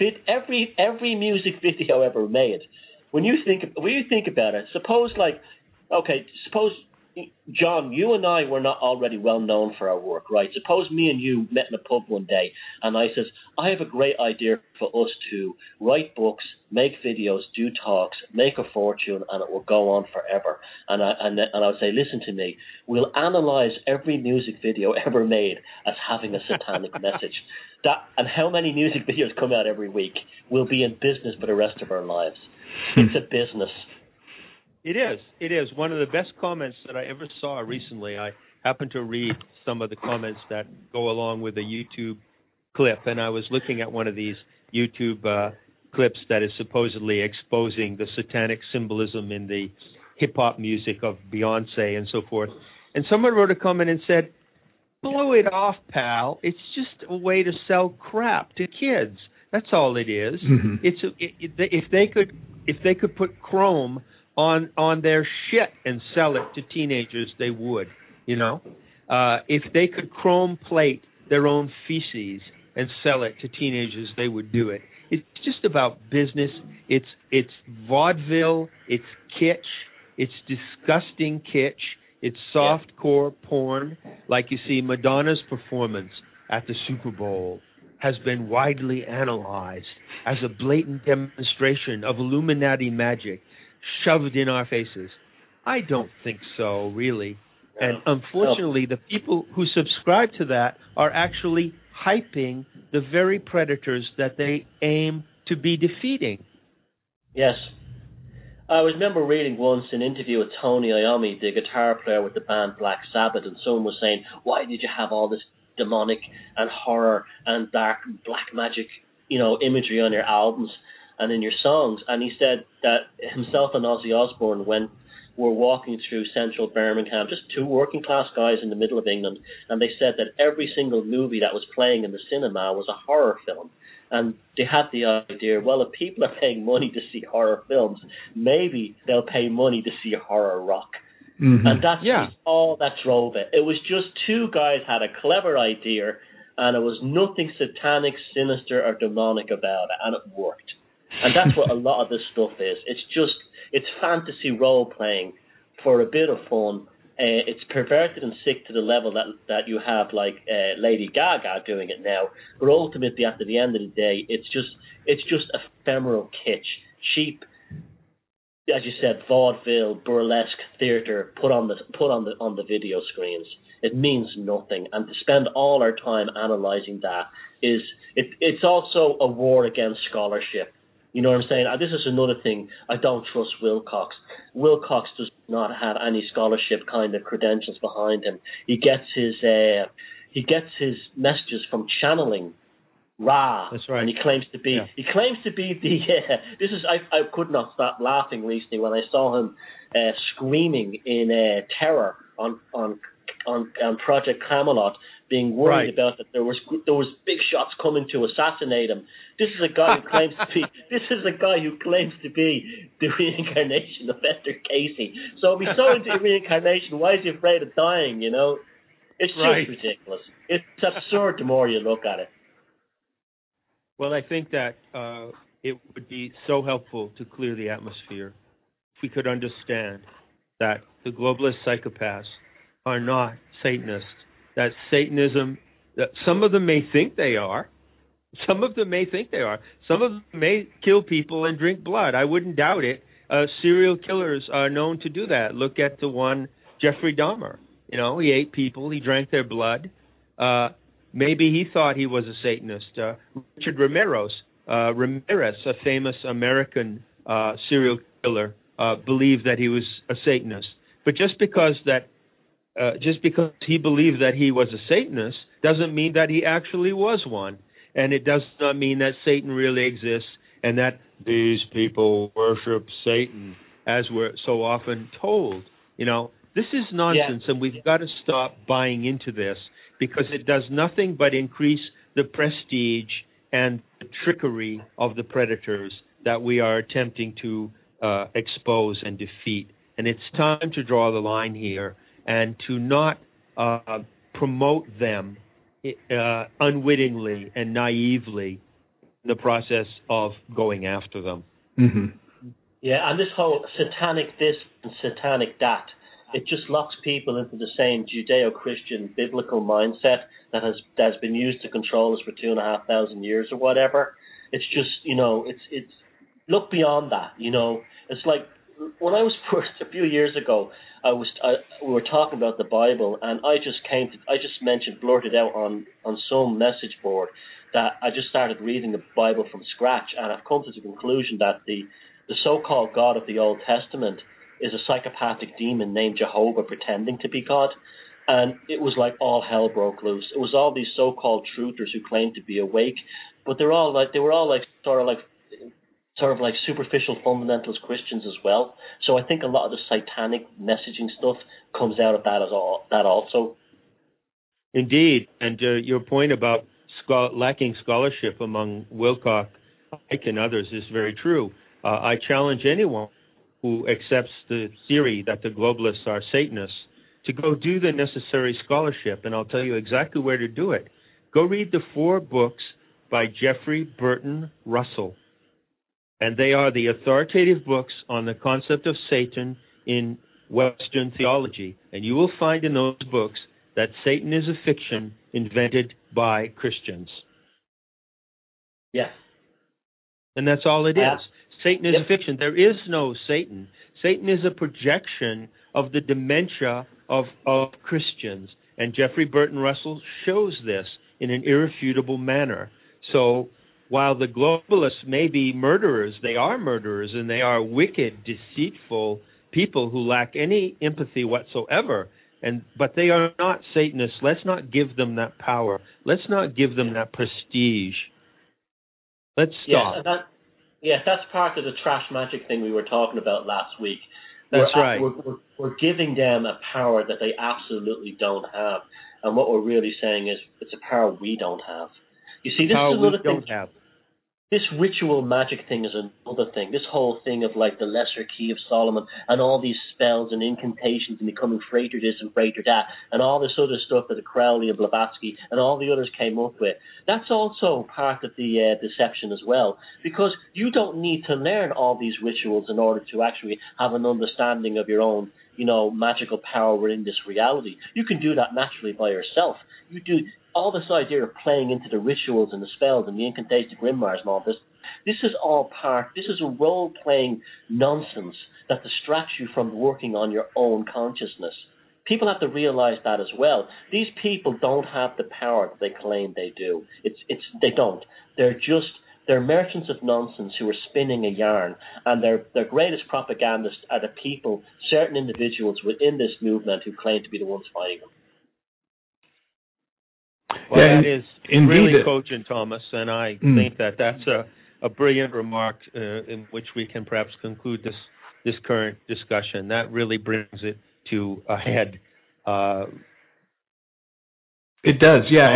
video ever made. When you think about it, suppose John, you and I were not already well known for our work, right? Suppose me and you met in a pub one day, and I says, I have a great idea for us to write books, make videos, do talks, make a fortune, and it will go on forever. And I would say, listen to me, we'll analyze every music video ever made as having a satanic message. And how many music videos come out every week? We'll be in business for the rest of our lives. It's a business. It is. It is. One of the best comments that I ever saw recently, I happened to read some of the comments that go along with a YouTube clip, and I was looking at one of these YouTube clips that is supposedly exposing the satanic symbolism in the hip-hop music of Beyonce and so forth. And someone wrote a comment and said, blow it off, pal. It's just a way to sell crap to kids. That's all it is. Mm-hmm. If they could put chrome on their shit and sell it to teenagers, they would, you know. If they could chrome plate their own feces and sell it to teenagers, they would do it. It's just about business. It's vaudeville. It's kitsch. It's disgusting kitsch. It's softcore porn. Like you see, Madonna's performance at the Super Bowl has been widely analyzed as a blatant demonstration of Illuminati magic shoved in our faces. I don't think so, really. And unfortunately, the people who subscribe to that are actually hyping the very predators that they aim to be defeating. Yes. I remember reading once an interview with Tony Iommi, the guitar player with the band Black Sabbath, and someone was saying, why did you have all this demonic and horror and dark black magic, imagery on your albums and in your songs? And he said that himself and Ozzy Osbourne were walking through central Birmingham, just two working class guys in the middle of England, and they said that every single movie that was playing in the cinema was a horror film. And they had the idea, well, if people are paying money to see horror films, maybe they'll pay money to see horror rock. Mm-hmm. And that's all that drove it. It was just two guys had a clever idea, and it was nothing satanic, sinister, or demonic about it, and it worked. And that's what a lot of this stuff is. It's fantasy role-playing for a bit of fun. It's perverted and sick to the level that you have like Lady Gaga doing it now. But ultimately, at the end of the day, it's just ephemeral kitsch, cheap, as you said, vaudeville, burlesque theater put on the video screens. It means nothing, and to spend all our time analyzing that it's also a war against scholarship. You know what I'm saying? This is another thing. I don't trust Wilcox. Wilcox does not have any scholarship kind of credentials behind him. He gets his messages from channeling Ra. That's right. And he claims to be the. This is I could not stop laughing recently when I saw him screaming in terror on Project Camelot, being worried about that there was big shots coming to assassinate him. This is a guy who claims to be the reincarnation of Esther Casey. So if he's so into reincarnation, why is he afraid of dying? It's just ridiculous. It's absurd the more you look at it. Well, I think that it would be so helpful to clear the atmosphere if we could understand that the globalist psychopaths are not Satanists. That Satanism, that some of them may think they are. Some of them may think they are. Some of them may kill people and drink blood. I wouldn't doubt it. Serial killers are known to do that. Look at the one, Jeffrey Dahmer. He ate people. He drank their blood. Maybe he thought he was a Satanist. Richard Ramirez, a famous American serial killer, believed that he was a Satanist. But just because he believed that he was a Satanist doesn't mean that he actually was one. And it does not mean that Satan really exists and that these people worship Satan, as we're so often told. This is nonsense, and we've got to stop buying into this, because it does nothing but increase the prestige and the trickery of the predators that we are attempting to expose and defeat. And it's time to draw the line here and to not promote them unwittingly and naively in the process of going after them. Mm-hmm. Yeah, and this whole satanic this and satanic that, it just locks people into the same Judeo-Christian biblical mindset that's been used to control us for 2,500 years or whatever. It's just, it's look beyond that. It's like when I was first a few years ago, we were talking about the Bible, and I just blurted out on some message board that I just started reading the Bible from scratch, and I've come to the conclusion that the so-called God of the Old Testament is a psychopathic demon named Jehovah pretending to be God. And it was like all hell broke loose. It was all these so-called truthers who claimed to be awake, but they were all like superficial fundamentalist Christians as well. So I think a lot of the satanic messaging stuff comes out of that also. Indeed, and your point about lacking scholarship among Wilcock, Ike, and others is very true. I challenge anyone who accepts the theory that the globalists are Satanists to go do the necessary scholarship, and I'll tell you exactly where to do it. Go read the 4 books by Jeffrey Burton Russell, and they are the authoritative books on the concept of Satan in Western theology, and you will find in those books that Satan is a fiction invented by Christians. Yes. And that's all it is. Satan is a fiction. There is no Satan. Satan is a projection of the dementia of Christians. And Jeffrey Burton Russell shows this in an irrefutable manner. So while the globalists may be murderers, they are murderers, and they are wicked, deceitful people who lack any empathy whatsoever. But they are not Satanists. Let's not give them that power. Let's not give them that prestige. Let's stop. Yes, that's part of the trash magic thing we were talking about last week. That's right. We're giving them a power that they absolutely don't have. And what we're really saying is it's a power we don't have. You see, this is another thing. This ritual magic thing is another thing. This whole thing of like the lesser key of Solomon and all these spells and incantations and becoming Frater this and Frater that and all this other stuff that Crowley and Blavatsky and all the others came up with. That's also part of the deception as well, because you don't need to learn all these rituals in order to actually have an understanding of your own, magical power within this reality. You can do that naturally by yourself. You do all this idea of playing into the rituals and the spells and the incantations, the grimoires and all this. This is a role-playing nonsense that distracts you from working on your own consciousness. People have to realize that as well. These people don't have the power that they claim they do. They don't. They're merchants of nonsense who are spinning a yarn, and their greatest propagandists are the people, certain individuals within this movement who claim to be the ones fighting them. Well, that is really cogent, Thomas, and I think that's a brilliant remark in which we can perhaps conclude this current discussion. That really brings it to a head. It does, yeah,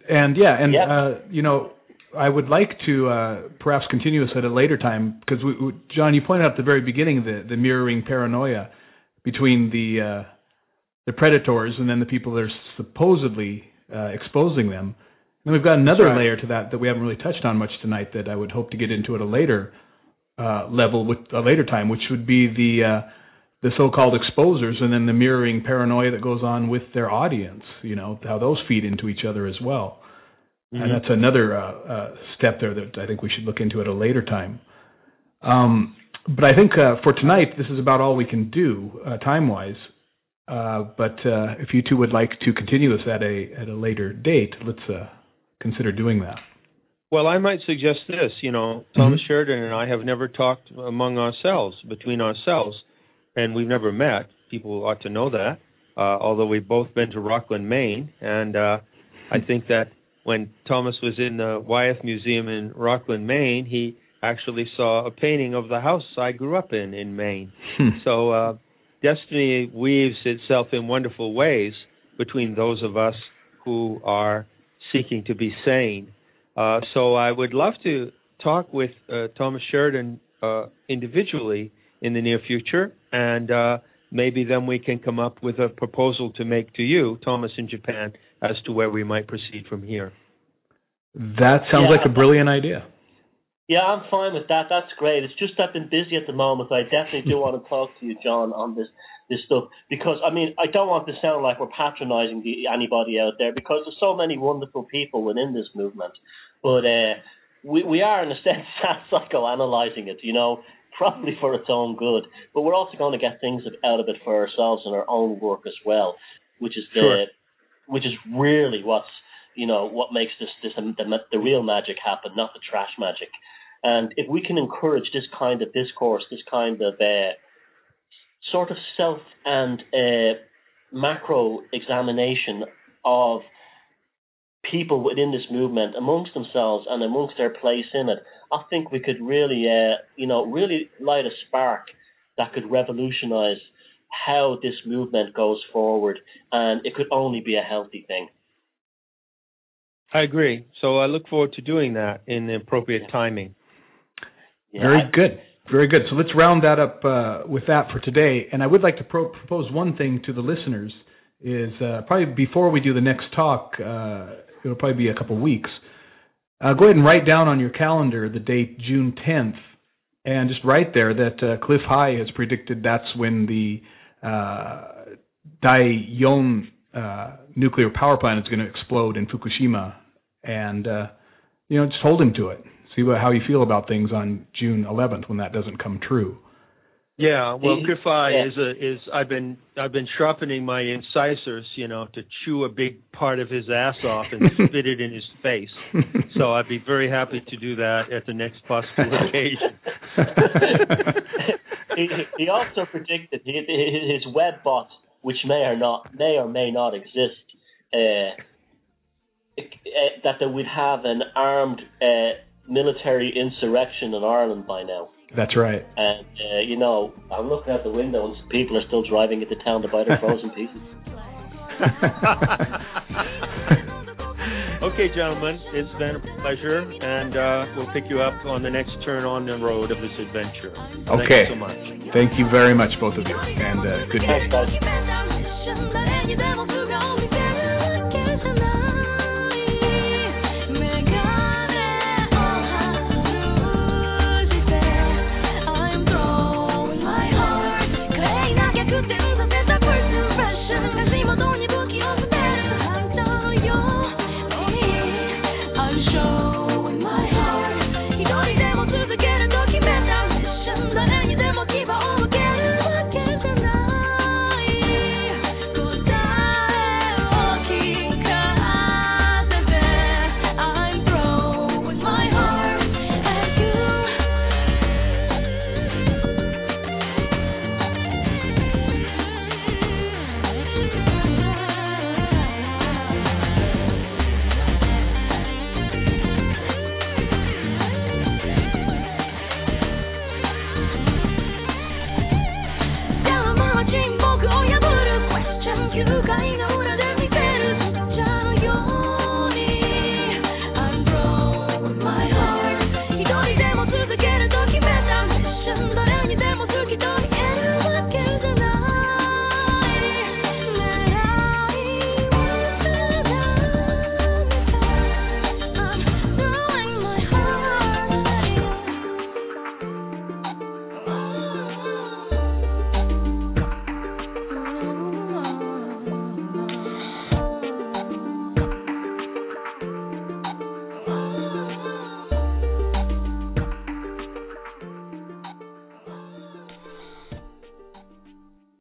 I would like to perhaps continue this at a later time, because John, you pointed out at the very beginning the mirroring paranoia between the predators and then the people that are supposedly exposing them. And we've got another layer to that we haven't really touched on much tonight that I would hope to get into at a later level, with a later time, which would be the so-called exposers, and then the mirroring paranoia that goes on with their audience, how those feed into each other as well. Mm-hmm. And that's another step there that I think we should look into at a later time. But I think for tonight, this is about all we can do time-wise. But if you two would like to continue this at a later date, let's consider doing that. Well, I might suggest this. Thomas Sheridan and I have never talked between ourselves, and we've never met. People ought to know that, although we've both been to Rockland, Maine. And I think that when Thomas was in the Wyeth Museum in Rockland, Maine, he actually saw a painting of the house I grew up in Maine. So destiny weaves itself in wonderful ways between those of us who are seeking to be sane. So I would love to talk with Thomas Sheridan individually in the near future, and maybe then we can come up with a proposal to make to you, Thomas in Japan, as to where we might proceed from here. That sounds like a brilliant idea. Yeah, I'm fine with that. That's great. It's just I've been busy at the moment. I definitely do want to talk to you, John, on this stuff, because I mean I don't want to sound like we're patronising anybody out there, because there's so many wonderful people within this movement, but we are in a sense psychoanalyzing it, probably for its own good. But we're also going to get things out of it for ourselves and our own work as well, which is which is really what's what makes the real magic happen, not the trash magic. And if we can encourage this kind of discourse, this kind of sort of self and macro examination of people within this movement amongst themselves and amongst their place in it, I think we could really, really light a spark that could revolutionize how this movement goes forward, and it could only be a healthy thing. I agree. So I look forward to doing that in the appropriate timing. Yeah. Very good. Very good. So let's round that up with that for today. And I would like to propose one thing to the listeners is probably before we do the next talk, it'll probably be a couple weeks. Go ahead and write down on your calendar the date June 10th, and just write there that Cliff High has predicted that's when the Daejeon nuclear power plant is going to explode in Fukushima, and just hold him to it. See how you feel about things on June 11th when that doesn't come true. Yeah, well, Cliff High is I've been sharpening my incisors, to chew a big part of his ass off and spit it in his face. So I'd be very happy to do that at the next possible occasion. He also predicted his web bot, which may or may not exist, that they would have an armed military insurrection in Ireland by now. That's right. And, I'm looking out the window and people are still driving into town to buy their frozen pieces. Okay, gentlemen, it's been a pleasure, and we'll pick you up on the next turn on the road of this adventure. Okay. Thank you so much. Thank you very much, both of you, and good day. Thanks, guys.